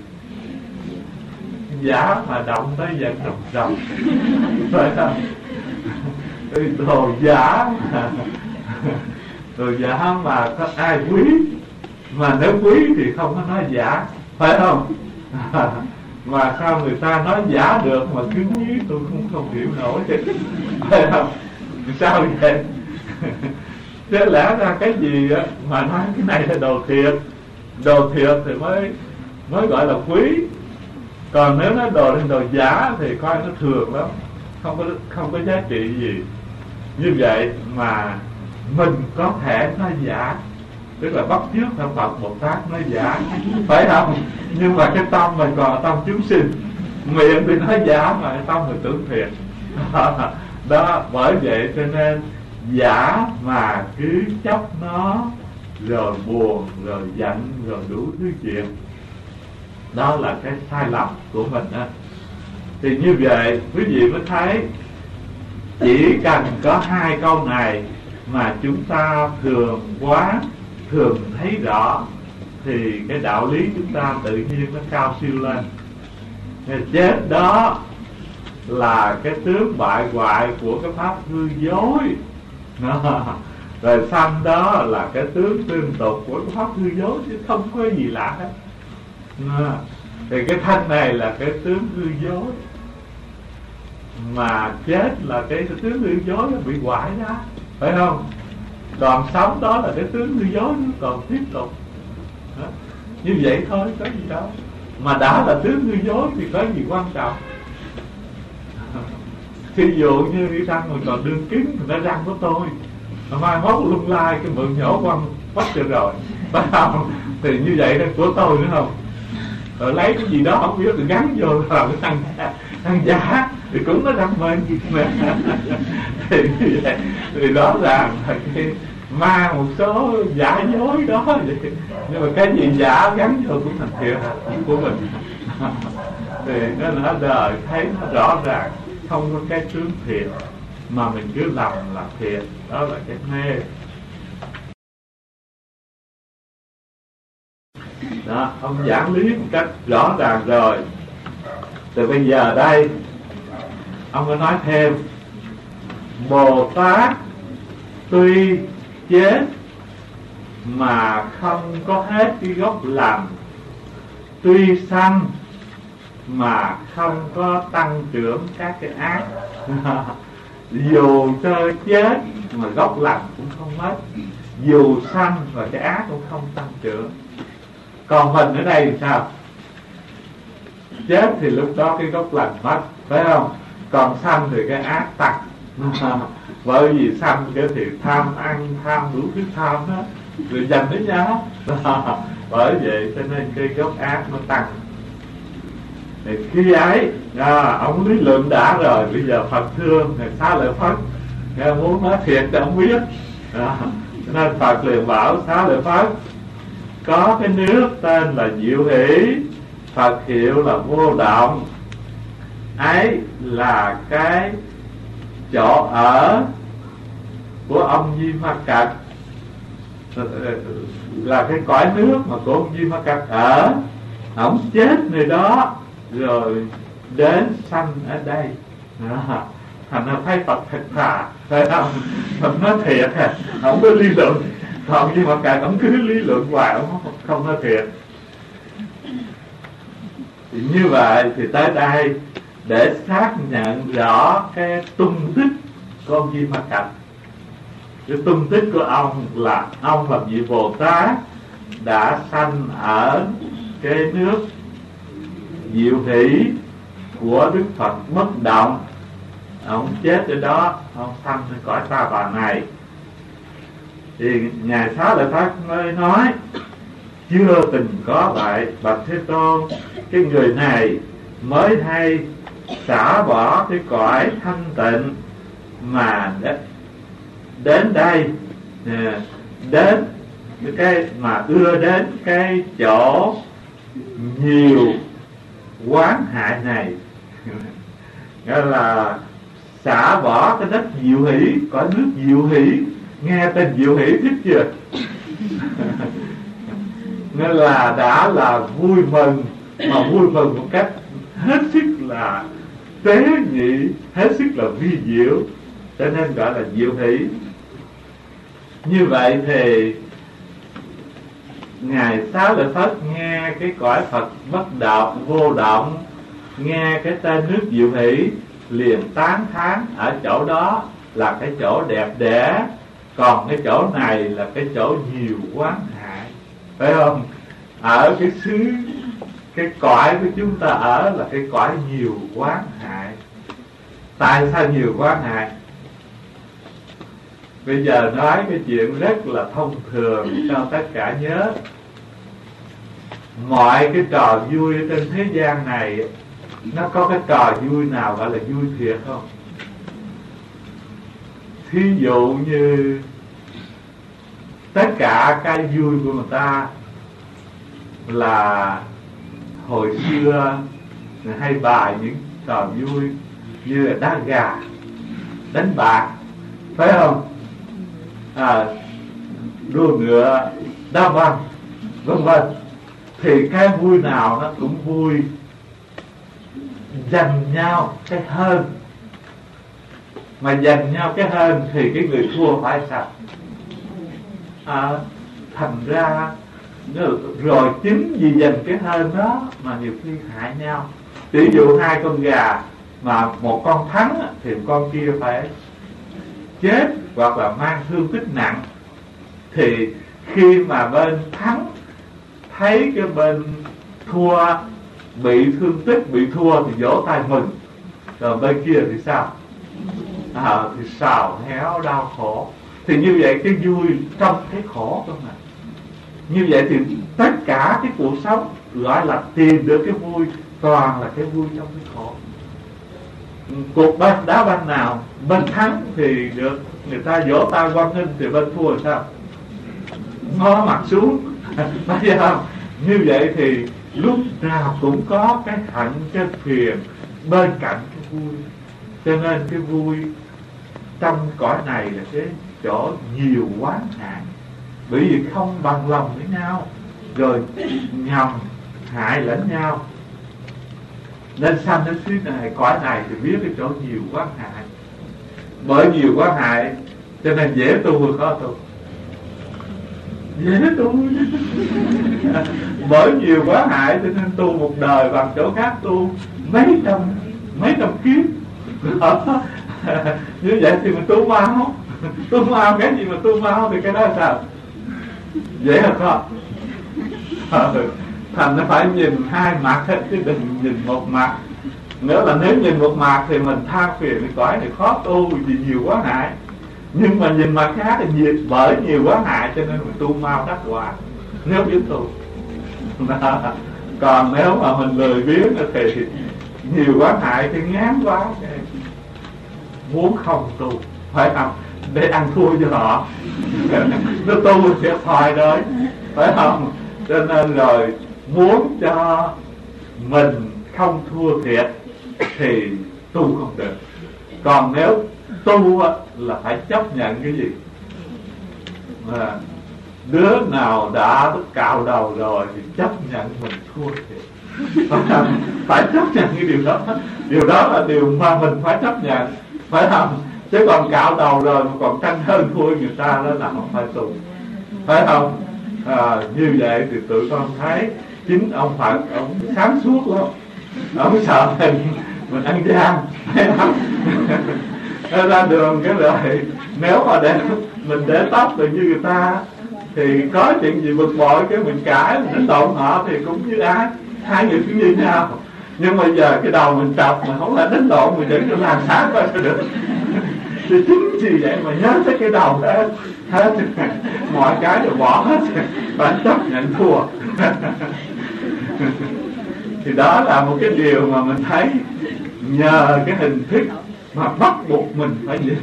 Giả mà động tới giận rồng rồng, phải không? Đồ giả mà đồ giả mà có ai quý, mà nếu quý thì không có nói giả, phải không? Mà sao người ta nói giả được mà cứ quý tôi cũng không hiểu nổi, phải không? Sao vậy? Chứ lẽ ra cái gì á mà nói cái này là đồ thiệt, đồ thiệt thì mới mới gọi là quý. Còn nếu nói đồ lên đồ giả thì coi nó thường lắm, không có không có giá trị gì. Như vậy mà mình có thể nói giả, tức là bắt chước theo Phật Bồ Tát nói giả, phải không? Nhưng mà cái tâm mình còn là tâm chúng sinh, miệng thì nói giả mà tâm thì tưởng thiệt. Đó, bởi vậy cho nên giả mà cứ chấp nó, rồi buồn, rồi giận, rồi đủ thứ chuyện. Đó là cái sai lầm của mình đó. Thì như vậy quý vị mới thấy chỉ cần có hai câu này mà chúng ta thường quá, thường thấy rõ, thì cái đạo lý chúng ta tự nhiên nó cao siêu lên. Cái chết đó là cái tướng bại hoại của cái pháp hư dối, rồi sanh đó là cái tướng tương tục của cái pháp hư dối, chứ không có gì lạ hết. Thì cái thân này là cái tướng hư dối, mà chết là cái, cái tướng hư dối nó bị hoại ra, phải không? Còn sống đó là cái tướng hư dối nó còn tiếp tục. Đó. Như vậy thôi, có gì đâu. Mà đã là tướng hư dối thì có gì quan trọng. Thí dụ như cái răng mình còn đương kính thì nó răng của tôi, mà mai mốt lung lai cái mượn nhổ quăng quách cho rồi, phải không? Thì như vậy là của tôi nữa không? Rồi lấy cái gì đó không biết rồi gắn vô rồi cái thằng thằng giả thì cũng nó răng mình. Thì như vậy thì đó là cái ma một số giả dối đó vậy. Nhưng mà cái gì giả gắn vô cũng thành thiệt của mình. Thì nó là đời thấy nó rõ ràng, không có cái tướng thiệt mà mình cứ lầm là thiệt. Đó là cái mê. Đó, ông giảng lý một cách rõ ràng rồi. Từ bây giờ đây ông có nói thêm: Bồ Tát tuy chết mà không có hết cái gốc lành, tuy sanh mà không có tăng trưởng các cái ác. Dù cho chết mà gốc lành cũng không mất, dù sanh và cái ác cũng không tăng trưởng. Còn mình ở đây thì sao? Chết thì lúc đó cái gốc lành mất, phải không? Còn sanh thì cái ác tăng. Bởi vì sanh cái thì tham ăn, tham đủ thứ tham đó, rồi dành đến nhau. Bởi vậy cho nên cái gốc ác nó tăng. Thì khi ấy à, ông lý luận đã rồi, bây giờ Phật thương thì xá lợi Phất nghe muốn nói thiệt cho ông biết. À, nên Phật liền bảo xá lợi Phất: có cái nước tên là Diệu Hỷ, Phật hiệu là Vô Động, ấy là cái chỗ ở của ông Di Ma Cật, là cái cõi nước mà của ông Di Ma Cật ở. Ông chết nơi đó rồi đến sanh ở đây. Đó. Thành ra thấy Phật thật thà, phải không? Phật nói thiệt à, không có lý luận. Còn Di Ma Cật ông cứ lý luận hoài, ông không nói thiệt. Thì như vậy thì tới đây để xác nhận rõ cái tung tích của ông Di Ma Cật. Cái tung tích của ông là ông là vị Bồ Tát đã sanh ở cái nước Diệu Hỷ của Đức Phật Bất Động. Ông chết ở đó, ông sanh lên cõi Ta Bà này. Thì Ngài Xá Lợi Phất mới nói: chưa từng có vậy bạch Thế Tôn, cái người này mới hay xả bỏ cái cõi thanh tịnh mà đến, đến đây à, đến cái mà ưa đến cái chỗ nhiều quán hại này. Nghĩa là xả bỏ cái đất diệu hỷ, cõi nước diệu hỷ. Nghe tên diệu hỷ thích chưa? Nên là đã là vui mừng, mà vui mừng một cách hết sức là tế nhị, hết sức là vi diệu, cho nên gọi là diệu hỷ. Như vậy thì Ngài Xá Lợi Phất nghe cái cõi Phật bất động vô động, nghe cái tên nước diệu hỷ, liền tán thán ở chỗ đó là cái chỗ đẹp đẽ, còn cái chỗ này là cái chỗ nhiều quán hại, phải không? Ở cái xứ, cái cõi của chúng ta ở là cái cõi nhiều quán hại. Tại sao nhiều quán hại? Bây giờ nói cái chuyện rất là thông thường cho tất cả nhớ. Mọi cái trò vui trên thế gian này, nó có cái trò vui nào gọi là vui thiệt không? Thí dụ như tất cả cái vui của người ta là hồi xưa hay bài những trò vui như là đá gà, đánh bạc, phải không? À, đua ngựa, đá banh, vân vân. Thì cái vui nào nó cũng vui, giành nhau cái hơn. Mà giành nhau cái hơn thì cái người thua phải sao? À, thành ra rồi chính vì giành cái hơn đó mà nhiều khi hại nhau. Ví dụ hai con gà mà một con thắng thì con kia phải chết hoặc là mang thương tích nặng, thì khi mà bên thắng thấy cái bên thua bị thương tích, bị thua thì vỗ tay mừng, rồi bên kia thì sao? À, thì xào héo đau khổ. Thì như vậy cái vui trong cái khổ không ạ? Như vậy thì tất cả cái cuộc sống gọi là tìm được cái vui, toàn là cái vui trong cái khổ. Cuộc banh đá banh nào bên thắng thì được người ta vỗ tay hoan nghênh, thì bên thua thì sao? Ngó mặt xuống. Thấy không? Như vậy thì lúc nào cũng có cái hạnh, cái phiền bên cạnh cái vui. Cho nên cái vui trong cõi này là cái chỗ nhiều quán hại, bởi vì không bằng lòng với nhau, rồi nhầm hại lẫn nhau. Nên sanh đến xứ này, cõi này thì biết cái chỗ nhiều quán hại. Bởi nhiều quán hại cho nên dễ tu hay khó tu? Dễ tu. Bởi nhiều quán hại cho nên tu một đời, bằng chỗ khác tu mấy trăm mấy trăm kiếp. Như vậy thì mình tu mau. Tu mau cái gì mà tu mau thì cái đó là sao? Dễ hay khó? Thành nó phải nhìn hai mặt hết chứ đừng nhìn một mặt. Nếu là nếu nhìn một mặt thì mình than phiền cái cõi này khó tu vì nhiều quá hại. Nhưng mà nhìn mặt khác thì nhiều, bởi nhiều quá hại cho nên mình tu mau đắc quả, nếu biết tu. Còn nếu mà mình lười biếng thì nhiều quá hại thì ngán quá, muốn không tu, phải không? Để ăn thua cho họ. Nó tu sẽ thoải rồi, phải không? Cho nên rồi muốn cho mình không thua thiệt thì tu không được. Còn nếu tu là phải chấp nhận cái gì? À, đứa nào đã cạo đầu rồi thì chấp nhận mình thua thiệt. Phải chấp nhận cái điều đó. Điều đó là điều mà mình phải chấp nhận, phải không? Chứ còn cạo đầu rồi mà còn tranh hơn thua người ta đó là không phải tu, phải không? À, như vậy thì tụi con thấy chính ông Phật ông sáng suốt lắm, ông sợ mình mình ăn gian, phải không? Ra đường cái lời nếu mà để mình để tóc được như người ta thì có chuyện gì bực bội cái mình cãi, mình đánh lộn họ thì cũng như ai, hai người cũng như nhau. Nhưng mà giờ cái đầu mình chọc mà không phải đánh lộn, mình vẫn làm sáng coi sao được. Thì chính vì vậy mà nhớ tới cái đầu hết, hết mọi cái đều bỏ hết, bạn chấp nhận thua. Thì đó là một cái điều mà mình thấy nhờ cái hình thức mà bắt buộc mình phải nhìn.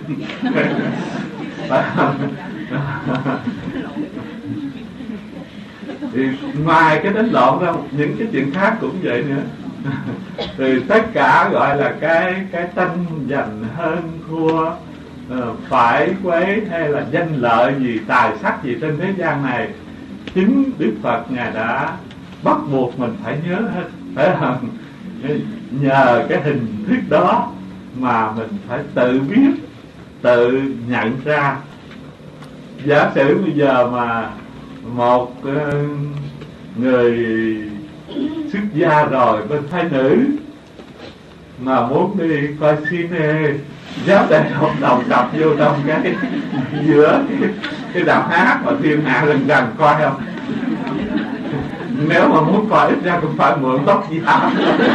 Thì ngoài cái đánh lộn ra, những cái chuyện khác cũng vậy nữa. Thì tất cả gọi là cái cái tranh giành hơn thua, phải quấy hay là danh lợi gì, tài sắc gì trên thế gian này, chính Đức Phật Ngài đã bắt buộc mình phải nhớ hết, phải không? Nhờ cái hình thức đó mà mình phải tự biết, tự nhận ra. Giả sử bây giờ mà một uh, người xuất gia rồi bên phái nữ mà muốn đi coi cine, dám để một đầu tập vô trong cái giữa cái, cái đạp hát mà thiên hạ lần gần coi không? Nếu mà muốn coi ít ra cũng phải mượn tóc giả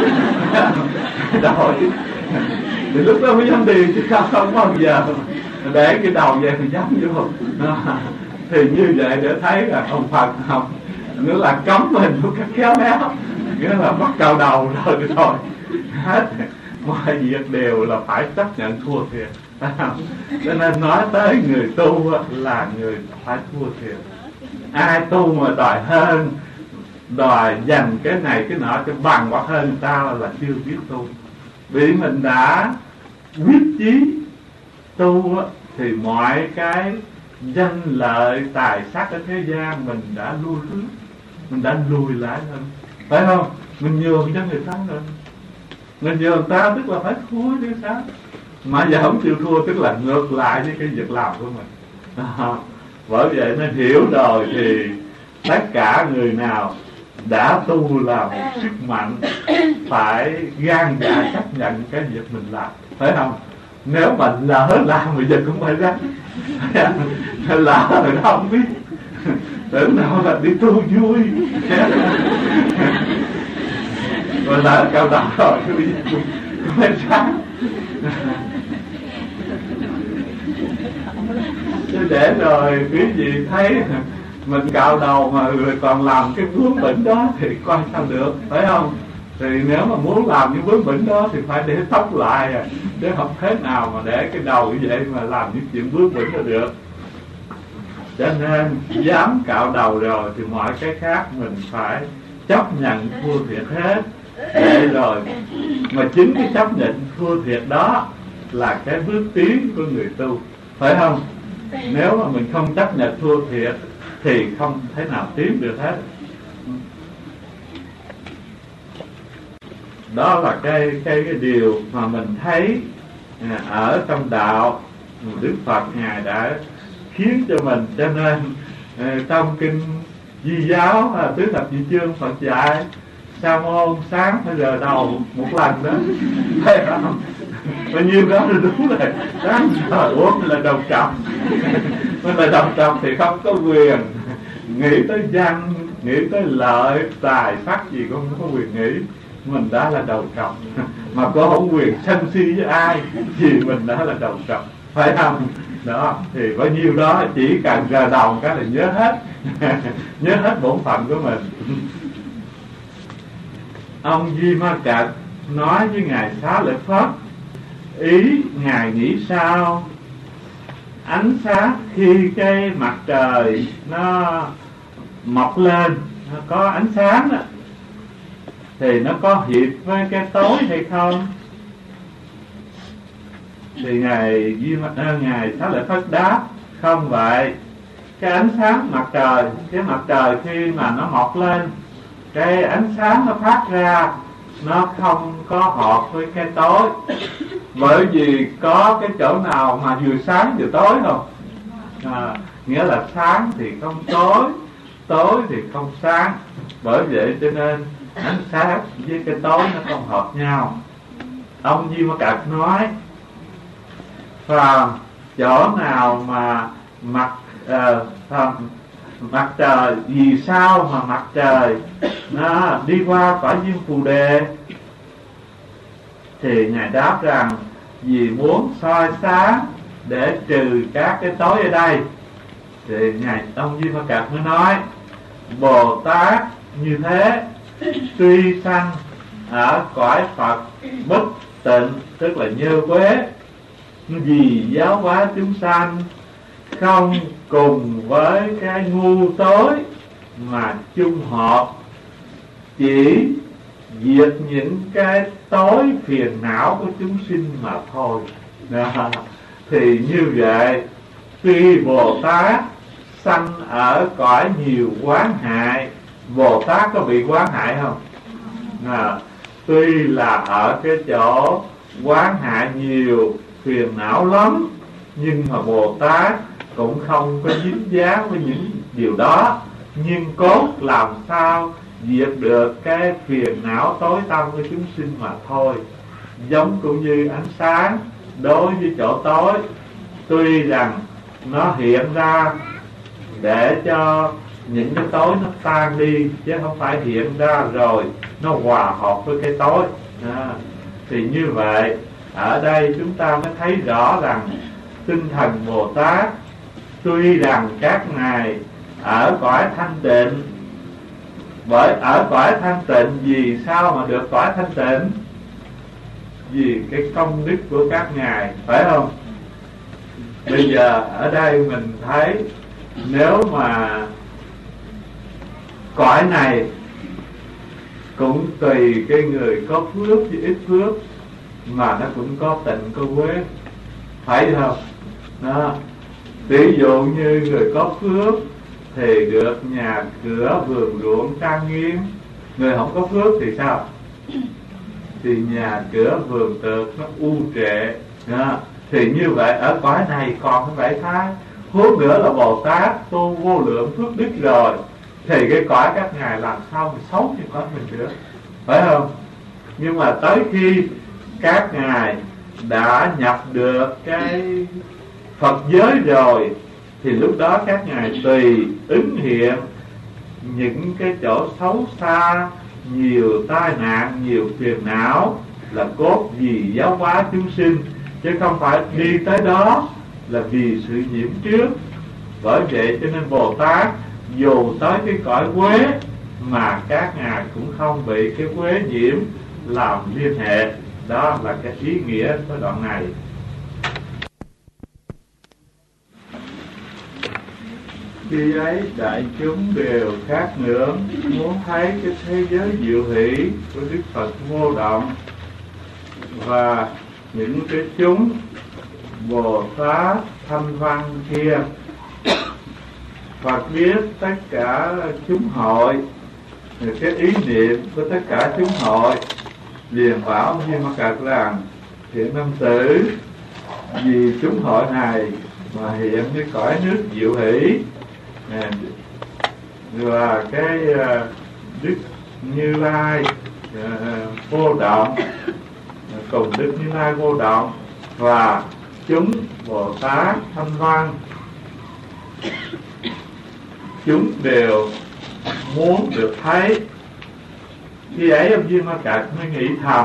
rồi thì lúc đó mới dám đi, chứ không không bao giờ để cái đầu về thì dám vô. Thì như vậy để thấy là ông Phật không nữa là cấm mình một cách khéo léo, nghĩa là bắt cào đầu rồi rồi hết mọi việc đều là phải chấp nhận thua thiệt. Cho nên nói tới người tu là người phải thua thiệt. Ai tu mà đòi hơn, đòi dành cái này cái nọ cho bằng hoặc hơn người ta là chưa biết tu. Vì mình đã quyết chí tu thì mọi cái danh lợi tài sắc ở thế gian mình đã lui hướng, mình đã lùi lại rồi, phải không? Mình nhường cho người ta rồi, mình nhường người ta tức là phải thua chứ sao? Mà giờ không chịu thua tức là ngược lại với cái việc làm của mình. À, bởi vậy nên hiểu rồi thì tất cả người nào đã tu là một sức mạnh phải gan dạ chấp nhận cái việc mình làm, phải không? Nếu mà lỡ làm bây giờ cũng phải ráng lỡ rồi đó không biết, tưởng đâu là đi tu vui rồi lỡ cao đầu rồi cứ đi phải ráng. Chứ để rồi quý vị thấy mình cạo đầu mà rồi còn làm cái vướng bỉnh đó thì coi sao được, phải không? Thì nếu mà muốn làm những vướng bỉnh đó thì phải để tóc lại à, chứ không thế nào mà để cái đầu như vậy mà làm những chuyện vướng bỉnh là được. Cho nên dám cạo đầu rồi thì mọi cái khác mình phải chấp nhận thua thiệt hết. Để rồi mà chính cái chấp nhận thua thiệt đó là cái bước tiến của người tu, phải không? Nếu mà mình không chấp nhận thua thiệt thì không thể nào tiến được hết. Đó là cái cái cái điều mà mình thấy à, ở trong đạo Đức Phật Ngài đã khiến cho mình. Cho nên à, trong kinh Di giáo à, tứ thập nhị chương Phật dạy sa môn sáng phải giờ đầu một lần đó, thấy không? Bao nhiêu đó là đúng rồi, sáng giờ uống là đầu trọc. Mình là đầu trọc thì không có quyền nghĩ tới danh, nghĩ tới lợi, tài sắc gì cũng không có quyền nghĩ. Mình đã là đầu trọc, mà có không quyền sân si với ai vì mình đã là đầu trọc, phải không? Đó, thì bao nhiêu đó chỉ cần gờ đầu cái là nhớ hết nhớ hết bổn phận của mình. Ông Di Ma Cật nói với Ngài Xá Lợi Phất, ý Ngài nghĩ sao? Ánh sáng khi cái mặt trời nó mọc lên, nó có ánh sáng đó, thì nó có hiệp với cái tối hay không? Thì Ngài Di Ma, Ngài Xá Lợi Phất đáp, không vậy. Cái ánh sáng mặt trời, cái mặt trời khi mà nó mọc lên, cái ánh sáng nó phát ra nó không có hợp với cái tối. Bởi vì có cái chỗ nào mà vừa sáng vừa tối không? À, nghĩa là sáng thì không tối, tối thì không sáng. Bởi vậy cho nên ánh sáng với cái tối nó không hợp nhau. Ông Di Ma Cật nói, và chỗ nào mà mặt uh, mặt trời, vì sao mà mặt trời nó đi qua cõi Diêm Phù Đề? Thì Ngài đáp rằng vì muốn soi sáng để trừ các cái tối ở đây. Thì ngài Ông Di Ma Cật mới nói Bồ Tát như thế tuy sanh ở cõi Phật bất tịnh, tức là nhơ quế, vì giáo hóa chúng sanh không cùng với cái ngu tối mà chung hợp, chỉ diệt những cái tối phiền não của chúng sinh mà thôi. Đó. Thì như vậy, tuy Bồ Tát sanh ở cõi nhiều quán hại, Bồ Tát có bị quán hại không? À, tuy là ở cái chỗ quán hại nhiều, phiền não lắm, nhưng mà Bồ Tát cũng không có dính dáng với những điều đó. Nhưng cốt làm sao diệt được cái phiền não tối tăm của chúng sinh mà thôi. Giống cũng như ánh sáng đối với chỗ tối, tuy rằng nó hiện ra để cho những cái tối nó tan đi, chứ không phải hiện ra rồi nó hòa hợp với cái tối. À, thì như vậy ở đây chúng ta mới thấy rõ rằng tinh thần Bồ Tát tuy rằng các ngài ở cõi thanh tịnh, bởi ở cõi thanh tịnh vì sao mà được cõi thanh tịnh? Vì cái công đức của các ngài, phải không? Bây giờ ở đây mình thấy nếu mà cõi này cũng tùy cái người có phước chứ ít phước mà nó cũng có tịnh có quế, phải không? Đó. Ví dụ như người có phước thì được nhà cửa vườn ruộng trang nghiêm, người không có phước thì sao? Thì nhà cửa vườn tược nó u trệ. Đó. Thì như vậy ở cõi này còn cái bảy thái. Huống nữa là Bồ Tát tu vô lượng phước đức rồi, thì cái cõi các ngài làm sao mà xấu như cõi mình được, phải không? Nhưng mà tới khi các ngài đã nhập được cái Phật giới rồi, thì lúc đó các ngài tùy ứng hiện những cái chỗ xấu xa, nhiều tai nạn, nhiều phiền não, là cốt vì giáo hóa chúng sinh, chứ không phải đi tới đó là vì sự nhiễm trước. Bởi vậy cho nên Bồ Tát dù tới cái cõi quế mà các ngài cũng không bị cái quế nhiễm làm liên hệ. Đó là cái ý nghĩa của đoạn này. Khi ấy đại chúng đều khát ngưỡng, muốn thấy cái thế giới diệu hỷ của Đức Phật vô động, và những cái chúng Bồ Tát thanh văn kia. Phật biết tất cả chúng hội, cái ý niệm của tất cả chúng hội, liền bảo ông Di Ma Cật rằng: thiện nam tử, vì chúng hội này mà hiện cái cõi nước diệu hỷ, và cái Đức Như Lai vô động, cùng Đức Như Lai vô động và chúng Bồ Tát thanh văn, chúng đều muốn được thấy. Khi ấy ông Di Ma Cật mới nghĩ thầm: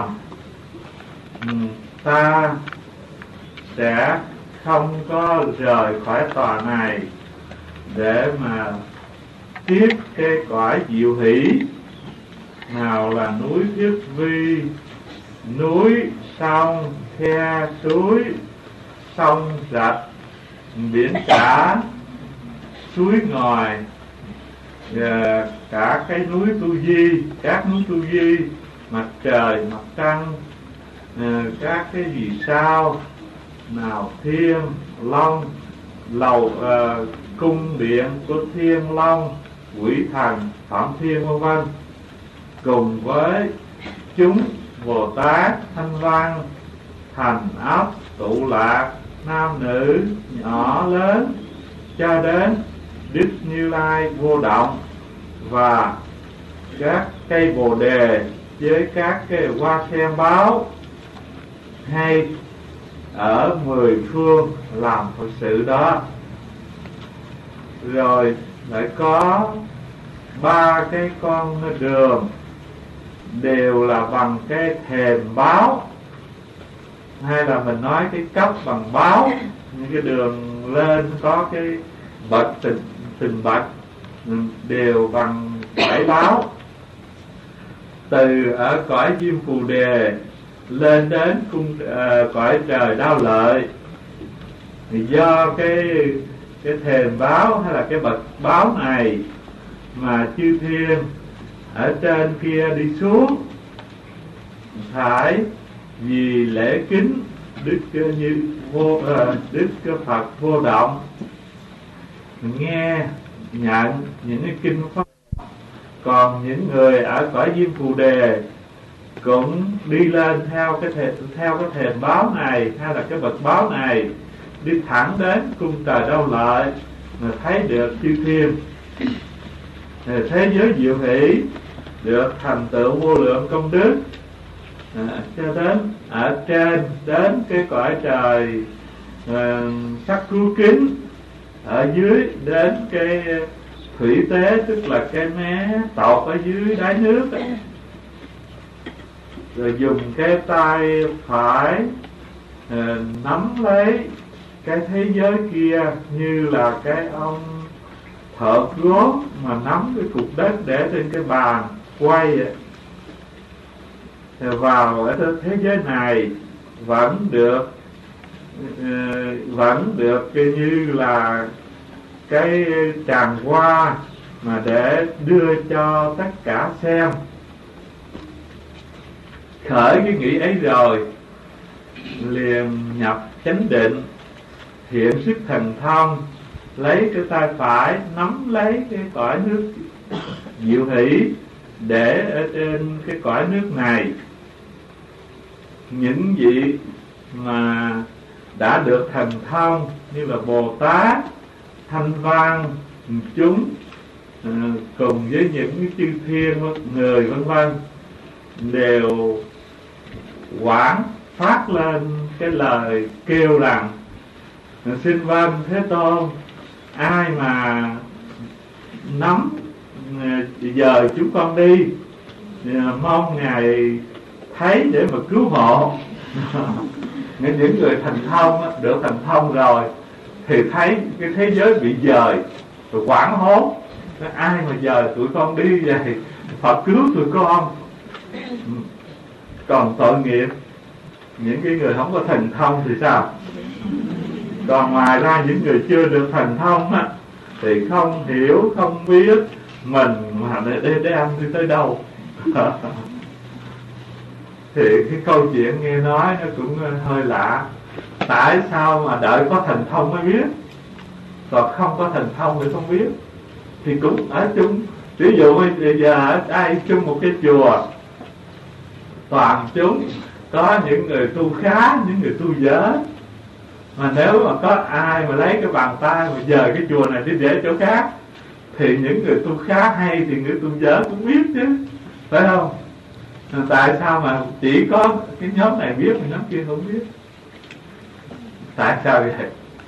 ta sẽ không có rời khỏi tòa này để mà tiếp cái cõi diệu hỷ, nào là núi Thiết Vi, núi sông khe suối, sông rạch, biển cả, suối ngòi, và cả cái núi Tu Di, các núi Tu Di, mặt trời, mặt trăng, các cái vì sao, nào Thiên Long, lầu uh, cung điện của Thiên Long, Quỷ Thần, Phạm Thiên vân vân, cùng với chúng Bồ Tát thanh văn, thành ấp tụ lạc, nam nữ nhỏ lớn, cho đến Đức Như Lai vô động, và các cây bồ đề với các cái hoa sen báo, hay ở mười phương làm Phật sự đó. Rồi lại có ba cái con đường đều là bằng cái thềm báo, hay là mình nói cái cấp bằng báo, những cái đường lên có cái bậc từng từng bậc đều bằng bảy báo. Từ ở cõi Diêm Phù Đề lên đến cung uh, cõi trời Đao Lợi, thì do cái cái thềm báo hay là cái bậc báo này mà chư thiên ở trên kia đi xuống phải vì lễ kính đức như vô uh, đức Phật Vô Động, nghe nhận những cái kinh pháp. Còn những người ở cõi Diêm Phù Đề cũng đi lên theo cái thềm, theo cái thềm báo này hay là cái bậc báo này, đi thẳng đến cung trời Đao Lợi mà thấy được chư thiên, thế giới diệu hỷ được thành tựu vô lượng công đức, à, cho đến ở trên đến cái cõi trời uh, sắc cứu kính, ở dưới đến cái thủy tế, tức là cái mé tọt ở dưới đáy nước ấy. Rồi dùng cái tay phải uh, nắm lấy cái thế giới kia như là cái ông thợ gốm mà nắm cái cục đất để trên cái bàn quay ấy. Thì vào ở trên thế giới này vẫn được uh, vẫn được như là cái tràng hoa mà để đưa cho tất cả xem. Khởi cái nghĩ ấy rồi liền nhập chánh định, hiện sức thần thông, lấy cái tay phải nắm lấy cái cõi nước diệu hỷ để ở trên cái cõi nước này. Những vị mà đã được thần thông như là Bồ Tát, Thanh Văn, chúng cùng với những chư thiên người vân vân đều quảng phát lên cái lời kêu rằng: xin vâng Thế Tôn, ai mà nắm giờ chúng con đi, mong Ngài thấy để mà cứu hộ. Những người thành thông được thành thông rồi thì thấy cái thế giới bị dời rồi quảng hốt, ai mà dời tụi con đi vậy, Phật cứu tụi con. Còn tội nghiệp những cái người không có thần thông thì sao? Còn ngoài ra những người chưa được thần thông á, thì không hiểu, không biết mình mà để, để, để ăn đi tới đâu. Thì cái câu chuyện nghe nói nó cũng hơi lạ. Tại sao mà đợi có thần thông mới biết, còn không có thần thông thì không biết? Thì cũng ở chung, ví dụ bây giờ ở ai chung một cái chùa, toàn chúng có những người tu khá, những người tu dở. Mà nếu mà có ai mà lấy cái bàn tay mà dời cái chùa này đi để chỗ khác, thì những người tu khá hay thì người tu dở cũng biết chứ, phải không? Tại sao mà chỉ có cái nhóm này biết mà nhóm kia không biết? Tại sao vậy?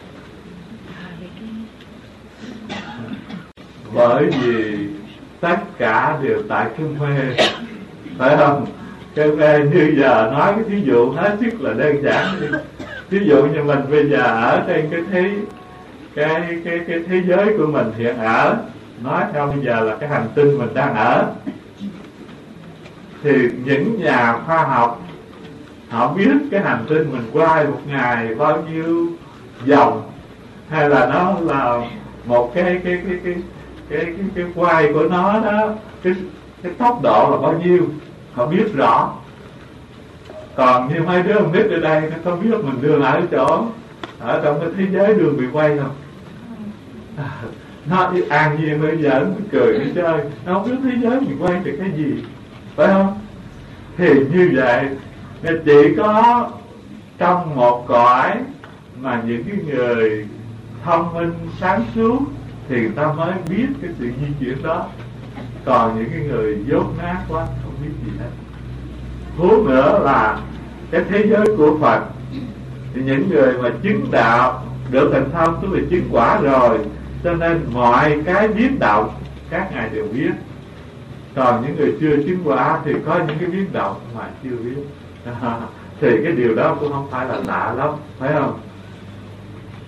Bởi vì tất cả đều tại cái mê, phải không? Cái mê như giờ nói cái thí dụ hết sức là đơn giản. Ví dụ như mình bây giờ ở trên cái thế cái cái cái thế giới của mình hiện ở, nói theo bây giờ là cái hành tinh mình đang ở, thì những nhà khoa học họ biết cái hành tinh mình quay một ngày bao nhiêu vòng, hay là nó là một cái cái cái cái cái cái, cái quay của nó đó, cái cái tốc độ là bao nhiêu, họ biết rõ. Còn như mấy đứa con nít ở đây nó có biết mình đường ở chỗ ở trong cái thế giới đường bị quay không? À, nó an nhiên bây giờ nó cười đi chơi, nó không biết thế giới bị quay thì cái gì, phải không? Thì như vậy chỉ có trong một cõi mà những cái người thông minh sáng suốt thì người ta mới biết cái sự di chuyển đó. Còn những cái người dốt nát quá không biết gì hết. Huống nữa là cái thế giới của Phật thì những người mà chứng đạo được thành thông, tức là chứng quả rồi, cho nên mọi cái biến động các ngài đều biết. Còn những người chưa chứng quả thì có những cái biến động mà chưa biết. Thì cái điều đó cũng không phải là lạ lắm, phải không?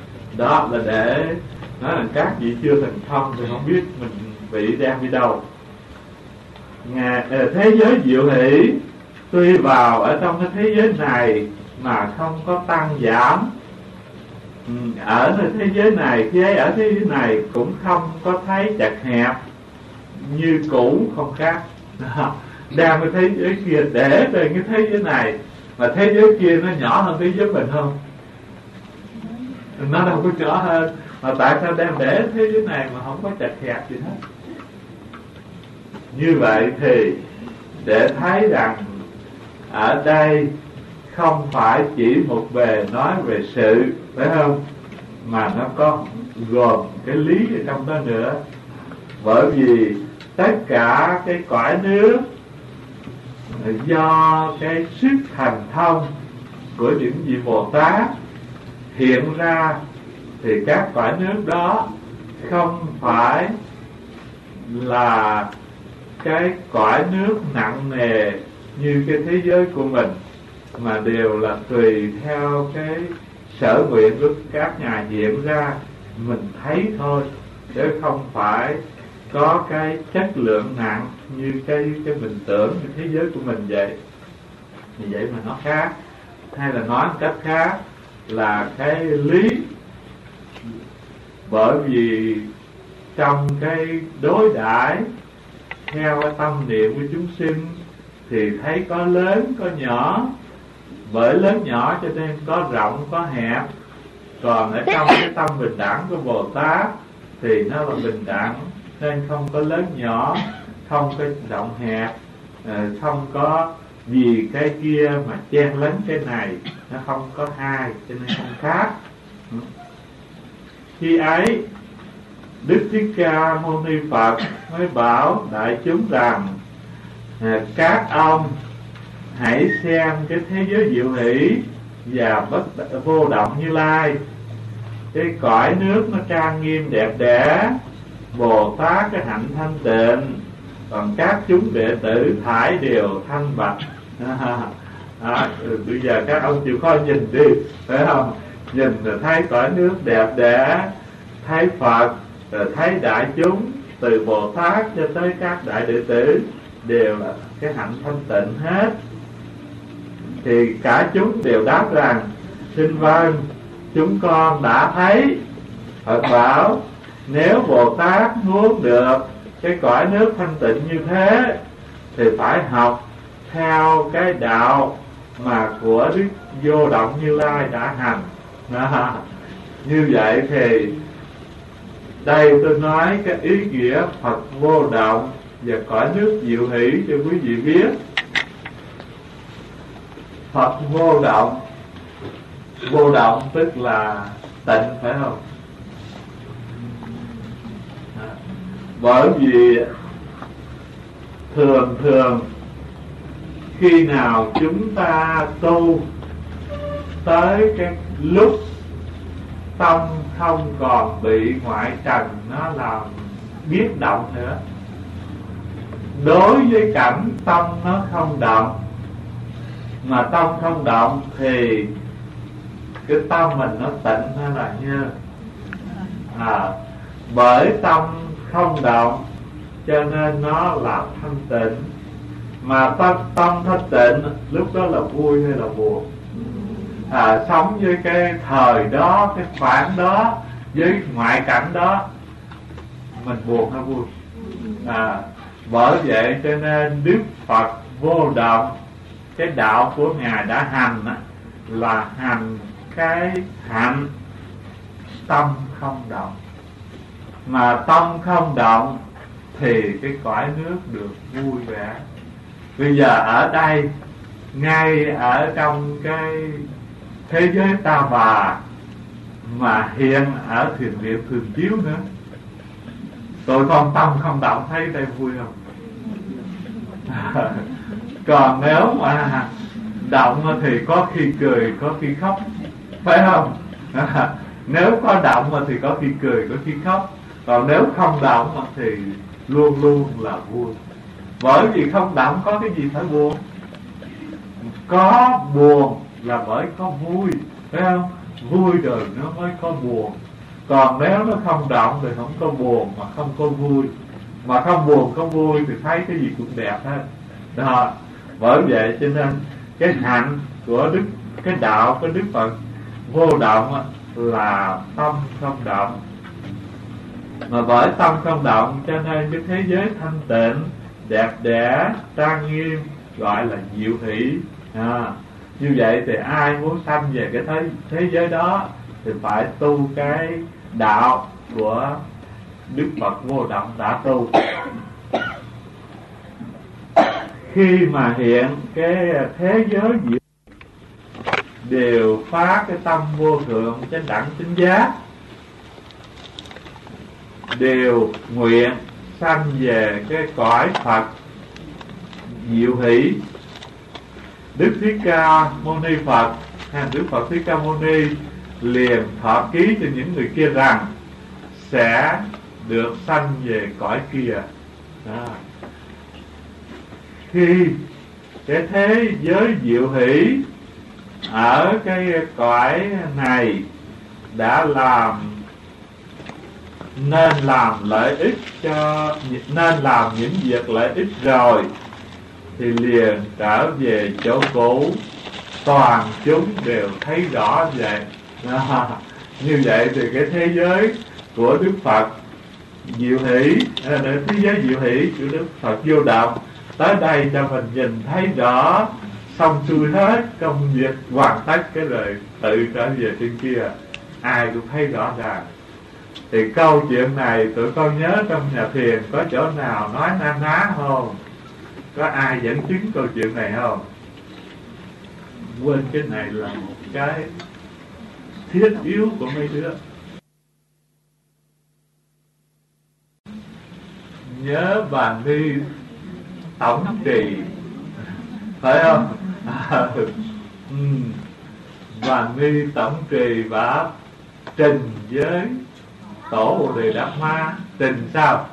Đó là để nói là các vị chưa thành công thì không biết mình bị đem đi đâu. Ngài, thế giới diệu hỷ tuy vào ở trong cái thế giới này mà không có tăng giảm. Ừ, ở thế giới này, khi ấy ở thế giới này cũng không có thấy chật hẹp như cũ, không khác. Đem cái thế giới kia để về cái thế giới này, mà thế giới kia nó nhỏ hơn thế giới mình không? Nó đâu có nhỏ hơn, mà tại sao đem để thế giới này mà không có chật hẹp gì hết? Như vậy thì để thấy rằng ở đây không phải chỉ một bề nói về sự, phải không, mà nó có gồm cái lý ở trong đó nữa. Bởi vì tất cả cái cõi nước do cái sức thành thông của những vị Bồ Tát hiện ra, thì các cõi nước đó không phải là cái cõi nước nặng nề như cái thế giới của mình, mà đều là tùy theo cái sở nguyện của các ngài hiện ra, mình thấy thôi, chứ không phải có cái chất lượng nặng như cái cái mình tưởng như thế giới của mình vậy. Vì vậy mà nó khác, hay là nói một cách khác là cái lý. Bởi vì trong cái đối đãi theo cái tâm niệm của chúng sinh thì thấy có lớn có nhỏ, bởi lớn nhỏ cho nên có rộng có hẹp. Còn ở trong cái tâm bình đẳng của Bồ Tát thì nó là bình đẳng, nên không có lớn nhỏ, không có rộng hẹp, không có vì cái kia mà chen lấn cái này, nó không có hai, cho nên không khác. Khi ấy Đức Thích Ca Mâu Ni Phật mới bảo đại chúng rằng các ông hãy xem cái thế giới diệu hỷ và bất vô động Như Lai. Cái cõi nước nó trang nghiêm đẹp đẽ, Bồ Tát cái hạnh thanh tịnh, còn các chúng đệ tử thải đều thanh bạch. À, bây giờ các ông chịu khó nhìn đi, phải không? Nhìn rồi thấy cõi nước đẹp đẽ, thấy Phật, rồi thấy đại chúng, từ Bồ Tát cho tới các đại đệ tử đều là cái hạnh thanh tịnh hết. Thì cả chúng đều đáp rằng xin vâng, chúng con đã thấy. Phật bảo nếu Bồ Tát muốn được cái cõi nước thanh tịnh như thế thì phải học theo cái đạo mà của Đức Vô Động Như Lai đã hành. À, như vậy thì đây tôi nói cái ý nghĩa Phật vô động và cõi nước diệu hỷ cho quý vị biết. Phật vô động, vô động tức là tịnh, phải không? À, bởi vì thường thường khi nào chúng ta tu tới cái lúc tâm không còn bị ngoại trần nó làm biết động nữa, đối với cảnh tâm nó không động, mà tâm không động thì cái tâm mình nó tịnh hay là như à, bởi tâm không động cho nên nó là thanh tịnh. Mà tâm, tâm thanh tịnh lúc đó là vui hay là buồn? À, sống với cái thời đó, cái khoảng đó, với ngoại cảnh đó, mình buồn hay vui? À, bởi vậy cho nên Đức Phật vô động, cái đạo của Ngài đã hành á, là hành cái hạnh tâm không động. Mà tâm không động thì cái cõi nước được vui vẻ. Bây giờ ở đây, ngay ở trong cái thế giới ta bà mà hiện ở thiền viện Thường Chiếu nữa, tụi con tâm không động thấy đây vui không? Còn nếu mà động thì có khi cười, có khi khóc, phải không? Nếu có động thì có khi cười, có khi khóc. Còn nếu không động thì luôn luôn là vui. Bởi vì không động có cái gì phải buồn. Có buồn là bởi có vui, phải không? Vui rồi nó mới có buồn. Còn nếu nó không động thì không có buồn mà không có vui, mà không buồn không vui thì thấy cái gì cũng đẹp hết đó. Bởi vậy cho nên cái hạnh của đức, cái đạo của Đức Phật vô động á, là tâm không động. Mà bởi tâm không động cho nên cái thế giới thanh tịnh, đẹp đẽ, trang nghiêm gọi là diệu hỷ. À, như vậy thì ai muốn sanh về cái thế, thế giới đó thì phải tu cái đạo của Đức Phật vô động đã tu. Khi mà hiện cái thế giới diệu đều phá cái tâm vô thượng chánh đẳng chánh giác, đều nguyện sanh về cái cõi Phật diệu hỷ. Đức Thích Ca Mâu Ni Phật hay Đức Phật Thích Ca Mâu Ni liền thọ ký cho những người kia rằng sẽ được sanh về cõi kia. Đó. Khi cái thế giới diệu hỷ ở cái cõi này đã làm nên làm lợi ích cho, nên làm những việc lợi ích rồi thì liền trở về chỗ cũ, toàn chúng đều thấy rõ vậy. À, như vậy thì cái thế giới của Đức Phật diệu hỷ, thế giới diệu hỷ của Đức Phật vô động tới đây cho mình nhìn thấy rõ, xong xuôi hết công việc hoàn tất cái rồi tự trở về trên kia, ai cũng thấy rõ ràng. Thì câu chuyện này tụi con nhớ trong nhà thiền có chỗ nào nói na ná không? Có ai dẫn chứng câu chuyện này không? Quên, cái này là một cái thiết yếu của mấy đứa. Nhớ bà Ni tổng trì, phải không? À, ừ. Bà Ni tổng trì bà trình với Tổ Bồ Đề Đạt Ma. Trình sao?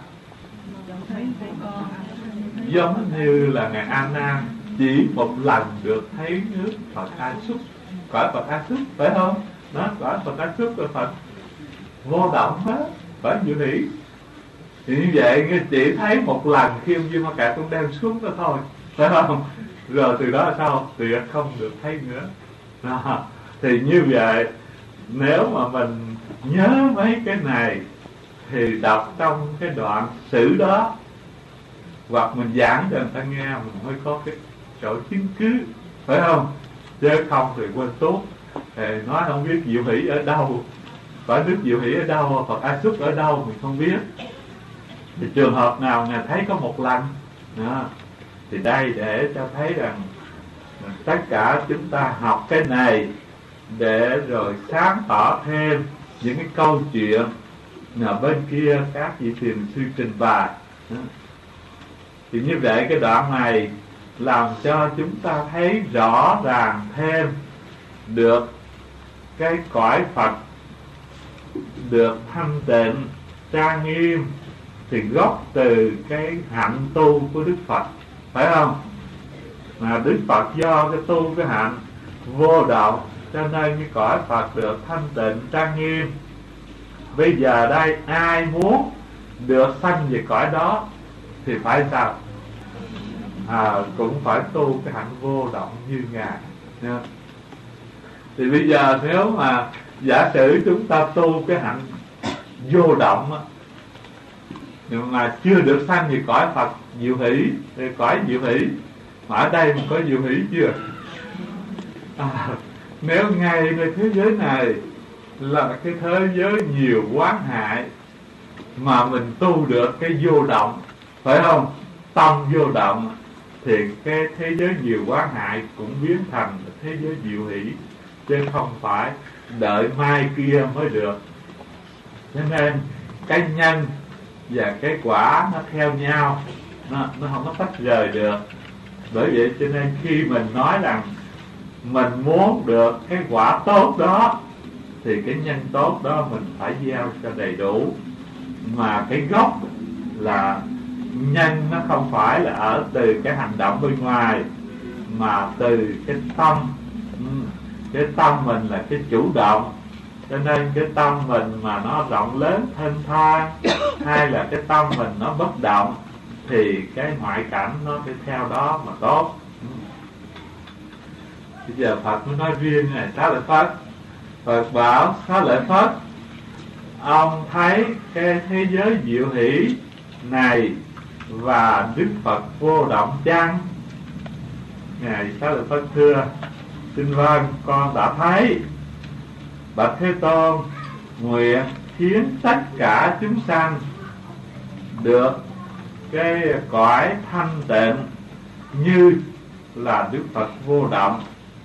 Giống như là ngài A Nan chỉ một lần được thấy nước Phật A Xúc, cõi Phật A Xúc, phải không? Nó cõi Phật A Xúc là Phật vô động hết, phải diệu hỷ. Thì như vậy chỉ thấy một lần khi ông Di Ma Cật cũng đem xuống đó thôi, phải không? Rồi từ đó sao? Tuyệt không được thấy nữa. À, thì như vậy nếu mà mình nhớ mấy cái này thì đọc trong cái đoạn sử đó, hoặc mình giảng cho người ta nghe, mình mới có cái chỗ chứng cứ, phải không? Chứ không thì quên tốt, thì nói không biết diệu hỷ ở đâu, phải đức diệu hỷ ở đâu, Phật A Xúc ở đâu mình không biết. Thì trường hợp nào ngài thấy có một lần đó, thì đây để cho thấy rằng tất cả chúng ta học cái này để rồi sáng tỏ thêm những cái câu chuyện ở bên kia các vị thiền sư trình bày. Thì như vậy cái đoạn này làm cho chúng ta thấy rõ ràng thêm được cái cõi Phật được thanh tịnh trang nghiêm thì gốc từ cái hạnh tu của Đức Phật, phải không? Mà Đức Phật do cái tu cái hạnh vô động cho nên cái cõi Phật được thanh tịnh trang nghiêm. Bây giờ đây ai muốn được sanh về cõi đó thì phải sao? À, cũng phải tu cái hạnh vô động như ngài. Nha. Thì bây giờ nếu mà giả sử chúng ta tu cái hạnh vô động á, nhưng mà chưa được sanh về cõi Phật diệu hỷ, thì cõi diệu hỷ mà ở đây mình có diệu hỷ chưa? À, nếu ngay nơi thế giới này là cái thế giới nhiều quán hại mà mình tu được cái vô động, phải không? Tâm vô động thì cái thế giới nhiều quán hại cũng biến thành thế giới diệu hỷ, chứ không phải đợi mai kia mới được. Cho nên cái nhân và cái quả nó theo nhau, nó, nó không có tách rời được. Bởi vậy cho nên khi mình nói rằng mình muốn được cái quả tốt đó thì cái nhân tốt đó mình phải gieo cho đầy đủ. Mà cái gốc là nhân nó không phải là ở từ cái hành động bên ngoài, mà từ cái tâm. Cái tâm mình là cái chủ động, Cho nên cái tâm mình mà nó rộng lớn thênh thang, hay là cái tâm mình nó bất động, thì cái ngoại cảnh nó sẽ theo đó mà tốt. Bây giờ Phật mới nói riêng này, Xá Lợi Phất. Phật bảo Xá Lợi Phất, ông thấy cái thế giới diệu hỷ này và Đức Phật vô động chăng? Ngài Xá Lợi Phất thưa: xin vâng, con đã thấy. Bạch Thế Tôn, nguyện khiến tất cả chúng sanh được cái cõi thanh tịnh như là Đức Phật vô động,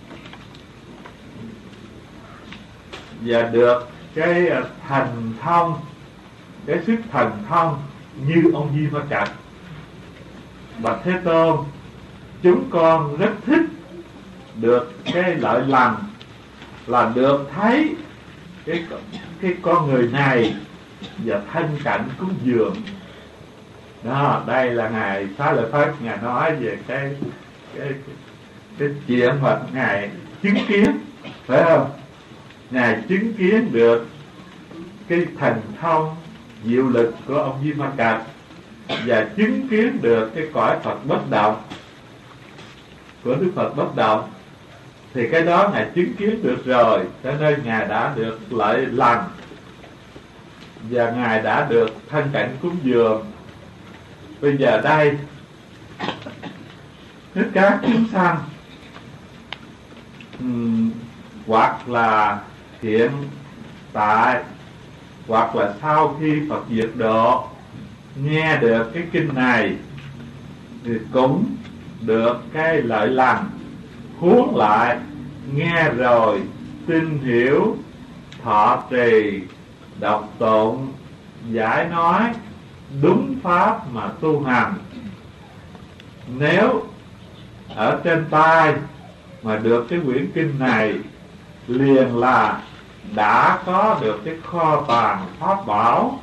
và được cái thần thông, cái sức thần thông như ông Di Ma Cật. Bạch Thế Tôn, chúng con rất thích được cái lợi lành là được thấy cái cái con người này và thân cận cúng dường. Đó, đây là ngài Xá Lợi Phất, ngài nói về cái cái cái chuyện mà ngài chứng kiến, phải không? Ngài chứng kiến được cái thần thông diệu lực của ông Di Ma Cật, và chứng kiến được cái cõi Phật bất động của Đức Phật bất động. Thì cái đó ngài chứng kiến được rồi, cho nên ngài đã được lợi lành, và ngài đã được thân cận cúng dường. Bây giờ đây tất cả chúng sanh um, hoặc là hiện tại, hoặc là sau khi Phật diệt độ, nghe được cái kinh này thì cũng được cái lợi lành. Huống lại nghe rồi tin hiểu, thọ trì, đọc tụng, giải nói đúng pháp mà tu hành. Nếu ở trên tay mà được cái quyển kinh này, liền là đã có được cái kho tàng pháp bảo.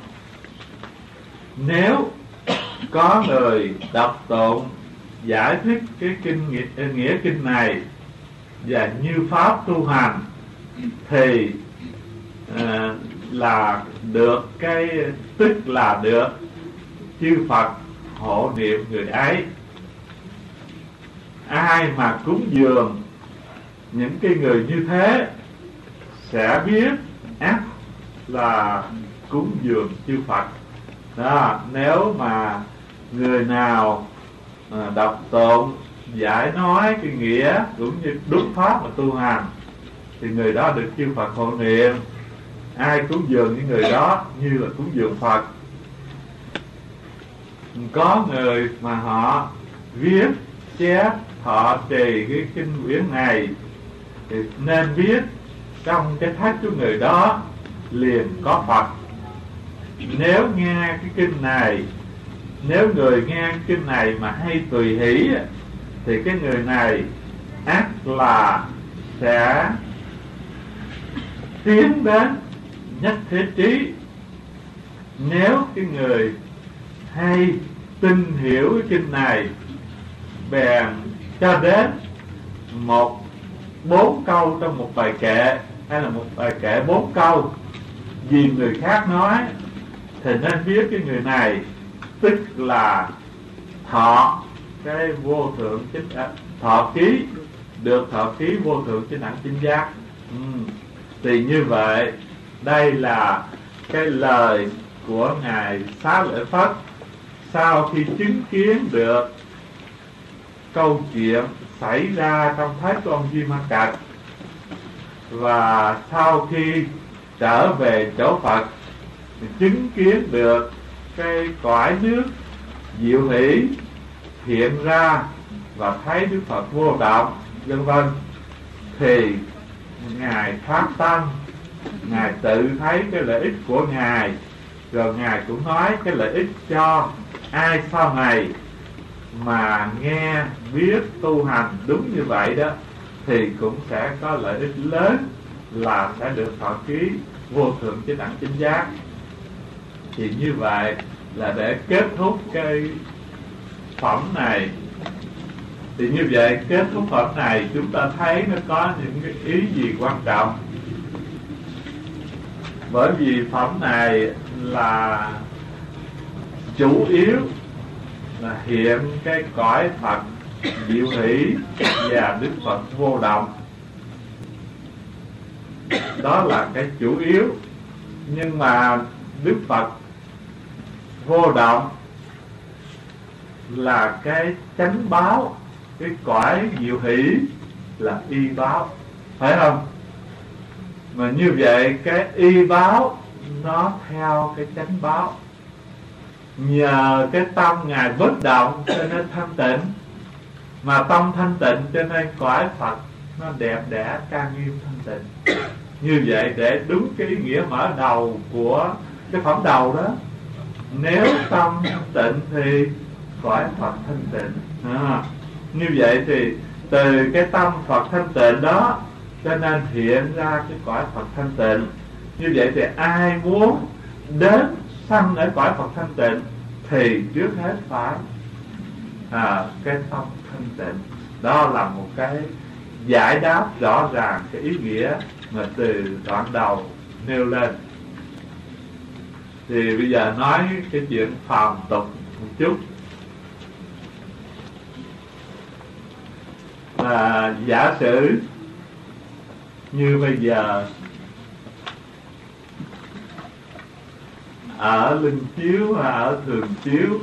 Nếu có người đọc tụng giải thích cái kinh nghĩa, nghĩa kinh này và như pháp tu hành, thì à, là được cái, tức là được chư Phật hộ niệm người ấy. Ai mà cúng dường những cái người như thế sẽ biết ác là cúng dường chư Phật. Đó, nếu mà người nào à, đọc tụng giải nói cái nghĩa cũng như đúng pháp mà tu hành, thì người đó được chư Phật hộ niệm. Ai cúng dường những người đó như là cúng dường Phật. Có người mà họ viết chép thọ trì cái kinh quyển này, thì nên biết trong cái thách của người đó liền có Phật. Nếu nghe cái kinh này, nếu người nghe cái kinh này mà hay tùy hỷ, thì cái người này ắt là sẽ tiến đến nhất thế trí. Nếu cái người hay tin hiểu cái kinh này, bèn cho đến một bốn câu trong một bài kệ, hay là một bài kệ bốn câu vì người khác nói, thì nên biết cái người này tức là thọ cái vô thượng chính thọ ký, được thọ ký vô thượng chính đẳng chính giác. ừ. Thì như vậy, đây là cái lời của ngài Xá Lợi Phất sau khi chứng kiến được câu chuyện xảy ra trong thái của ông Di Ma Cật, và sau khi trở về chỗ Phật thì chứng kiến được cái cõi nước diệu hỷ hiện ra và thấy Đức Phật vô động, vân vân, thì ngài phát tâm, ngài tự thấy cái lợi ích của ngài, rồi ngài cũng nói cái lợi ích cho ai sau này mà nghe biết tu hành đúng như vậy đó, thì cũng sẽ có lợi ích lớn là sẽ được thọ ký vô thượng chánh đẳng chánh giác. Thì như vậy là để kết thúc cái phẩm này. Thì như vậy kết thúc phẩm này chúng ta thấy nó có những cái ý gì quan trọng. Bởi vì phẩm này là chủ yếu là hiện cái cõi Phật diệu hỷ và Đức Phật vô động. Đó là cái chủ yếu. Nhưng mà Đức Phật vô động là cái chánh báo, cái cõi diệu hỷ là y báo, phải không? Mà như vậy cái y báo nó theo cái chánh báo. Nhờ cái tâm Ngài bất động cho nên thanh tịnh, mà tâm thanh tịnh cho nên cõi Phật nó đẹp đẽ trang nghiêm thanh tịnh. Như vậy để đúng cái ý nghĩa mở đầu của cái phẩm đầu đó, nếu tâm thanh tịnh thì cõi Phật thanh tịnh. À, như vậy thì từ cái tâm Phật thanh tịnh đó cho nên hiện ra cái cõi Phật thanh tịnh. Như vậy thì ai muốn đến sanh ở cõi Phật thanh tịnh thì trước hết phải à, cái tâm thanh tịnh. Đó là một cái giải đáp rõ ràng cái ý nghĩa mà từ đoạn đầu nêu lên. Thì bây giờ nói cái chuyện phàm tục một chút. Là giả sử như bây giờ ở linh chiếu hay ở thường chiếu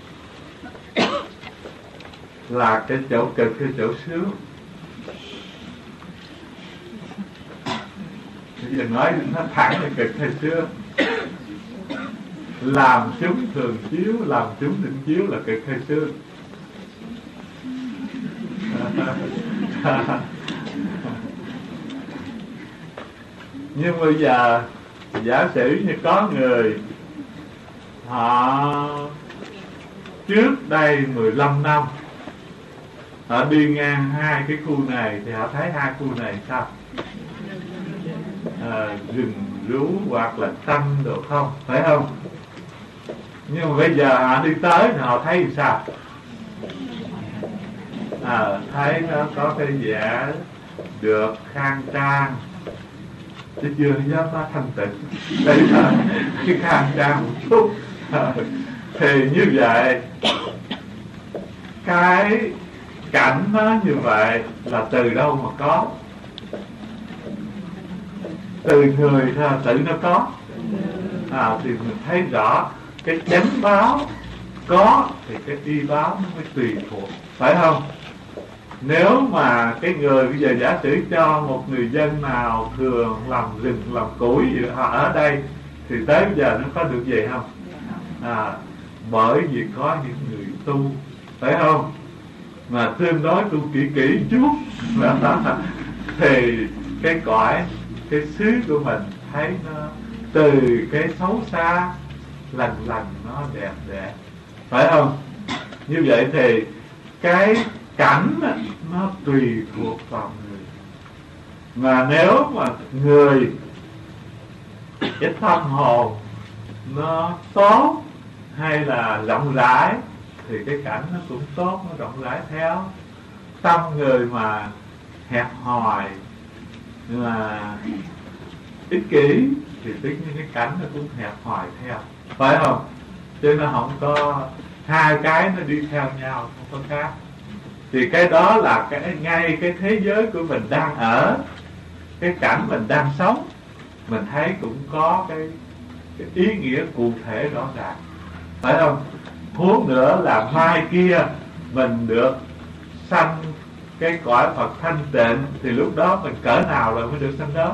là cái chỗ cực cái chỗ sướng. Bây giờ nói nó thẳng là cực hay sướng. Làm chúng thường chiếu, làm chúng định chiếu là cực hay sướng? Nhưng bây giờ giả sử như có người họ trước đây mười lăm năm họ đi ngang hai cái khu này thì họ thấy hai khu này sao? À, rừng rú hoặc là xanh được không? Phải không? Nhưng mà bây giờ họ đi tới thì họ thấy sao? À, thấy nó có cái vẻ được khang trang chứ chưa dám nó thanh tịnh. Đây là cái khang trang một chút. À, thì như vậy cái cảnh nó như vậy là từ đâu mà có? Từ người thôi, tự nó có. À, thì mình thấy rõ cái chánh báo có thì cái y báo nó mới tùy thuộc, phải không? Nếu mà cái người bây giờ giả sử cho một người dân nào thường làm rừng làm củi họ ở đây thì tới bây giờ nó có được gì không? À, bởi vì có những người tu, phải không? Mà tương đối tu kỹ kỹ chút thì cái cõi, cái xứ của mình thấy nó từ cái xấu xa lần lần nó đẹp đẽ, phải không? Như vậy thì cái cảnh nó tùy thuộc vào người. Mà nếu mà người cái tâm hồn nó tốt hay là rộng rãi thì cái cảnh nó cũng tốt, nó rộng rãi theo. Tâm người mà hẹp hòi là ích kỷ thì tất nhiên cái cảnh nó cũng hẹp hòi theo, phải không? Chứ nó không có hai cái nó đi theo nhau, không có khác. Thì cái đó là cái ngay cái thế giới của mình đang ở, cái cảnh mình đang sống, mình thấy cũng có cái, cái ý nghĩa cụ thể rõ ràng, phải không? Huống nữa là mai kia mình được sanh cái cõi Phật thanh tịnh thì lúc đó mình cỡ nào là mới được sanh đó?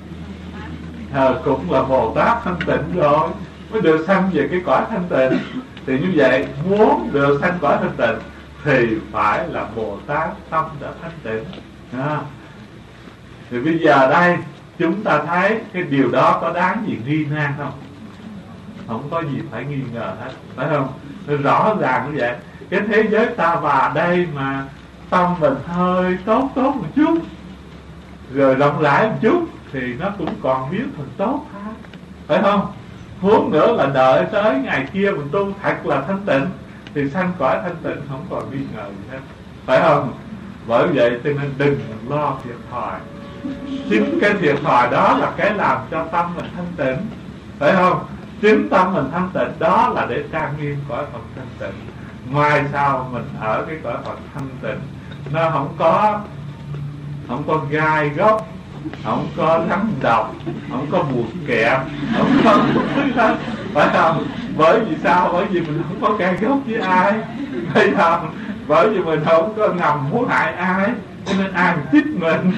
À, cũng là Bồ Tát thanh tịnh rồi mới được sanh về cái cõi thanh tịnh. Thì như vậy muốn được sanh cõi thanh tịnh thì phải là Bồ Tát tâm đã thanh tịnh. À, thì bây giờ đây chúng ta thấy cái điều đó có đáng gì nghi nan không? Không có gì phải nghi ngờ hết, phải không? Nó rõ ràng như vậy. Cái thế giới ta vào đây mà tâm mình hơi tốt tốt một chút, rồi rộng rãi một chút thì nó cũng còn biết phần tốt ha, phải không? Huống nữa là đợi tới ngày kia mình tu thật là thanh tịnh thì sanh cõi thanh tịnh không còn nghi ngờ gì hết, phải không? Bởi vậy cho nên đừng lo thiệt thòi, chính cái thiệt thòi đó là cái làm cho tâm mình thanh tịnh, phải không? Chính tâm mình thanh tịnh đó là để trang nghiêm cõi Phật thanh tịnh. Ngoài sao mình ở cái cõi Phật thanh tịnh, nó không có không có gai góc, không có rắn độc, không có bùa kẹp, không có phải không? Bởi vì sao? Bởi vì mình không có gai góc với ai, phải không? Bởi vì mình không có ngầm muốn hại ai, cho nên ai cũng thích mình.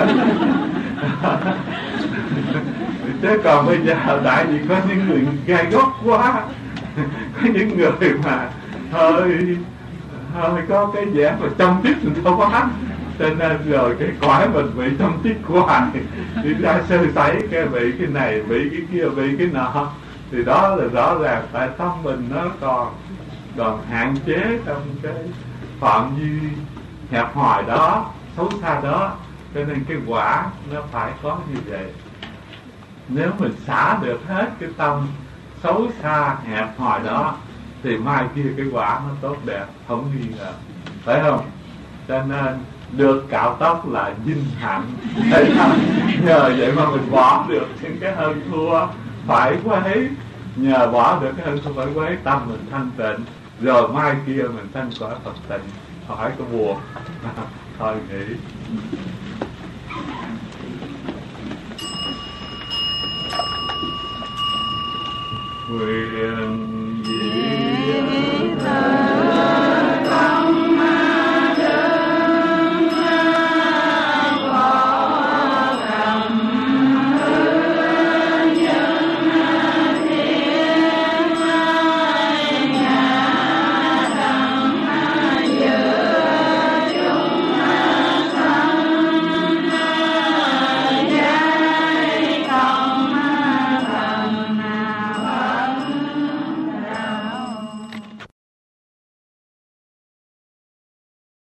Chứ còn bây giờ tại vì có những người gai góc quá, có những người mà hơi hơi có cái vẻ mà trong tiết mình không có hết, cho nên rồi cái cõi mình bị trong tiết hoài, đi ra sơ sẩy cái bị cái này, bị cái kia, bị cái nọ, thì đó là rõ ràng tại tâm mình nó còn còn hạn chế trong cái phạm vi hẹp hòi đó, xấu xa đó, cho nên cái quả nó phải có như vậy. Nếu mình xả được hết cái tâm xấu xa hẹp hòi đó thì mai kia cái quả nó tốt đẹp không nghi ngờ, phải không? Cho nên được cạo tóc là vinh hạnh, thấy không? Nhờ vậy mà mình bỏ được những cái hơn thua phải quấy, nhờ bỏ được cái hơn thua phải quấy, tâm mình thanh tịnh, rồi mai kia mình thanh cõi Phật tịnh, khỏi có buồn. Thôi nghỉ. Nguyện gì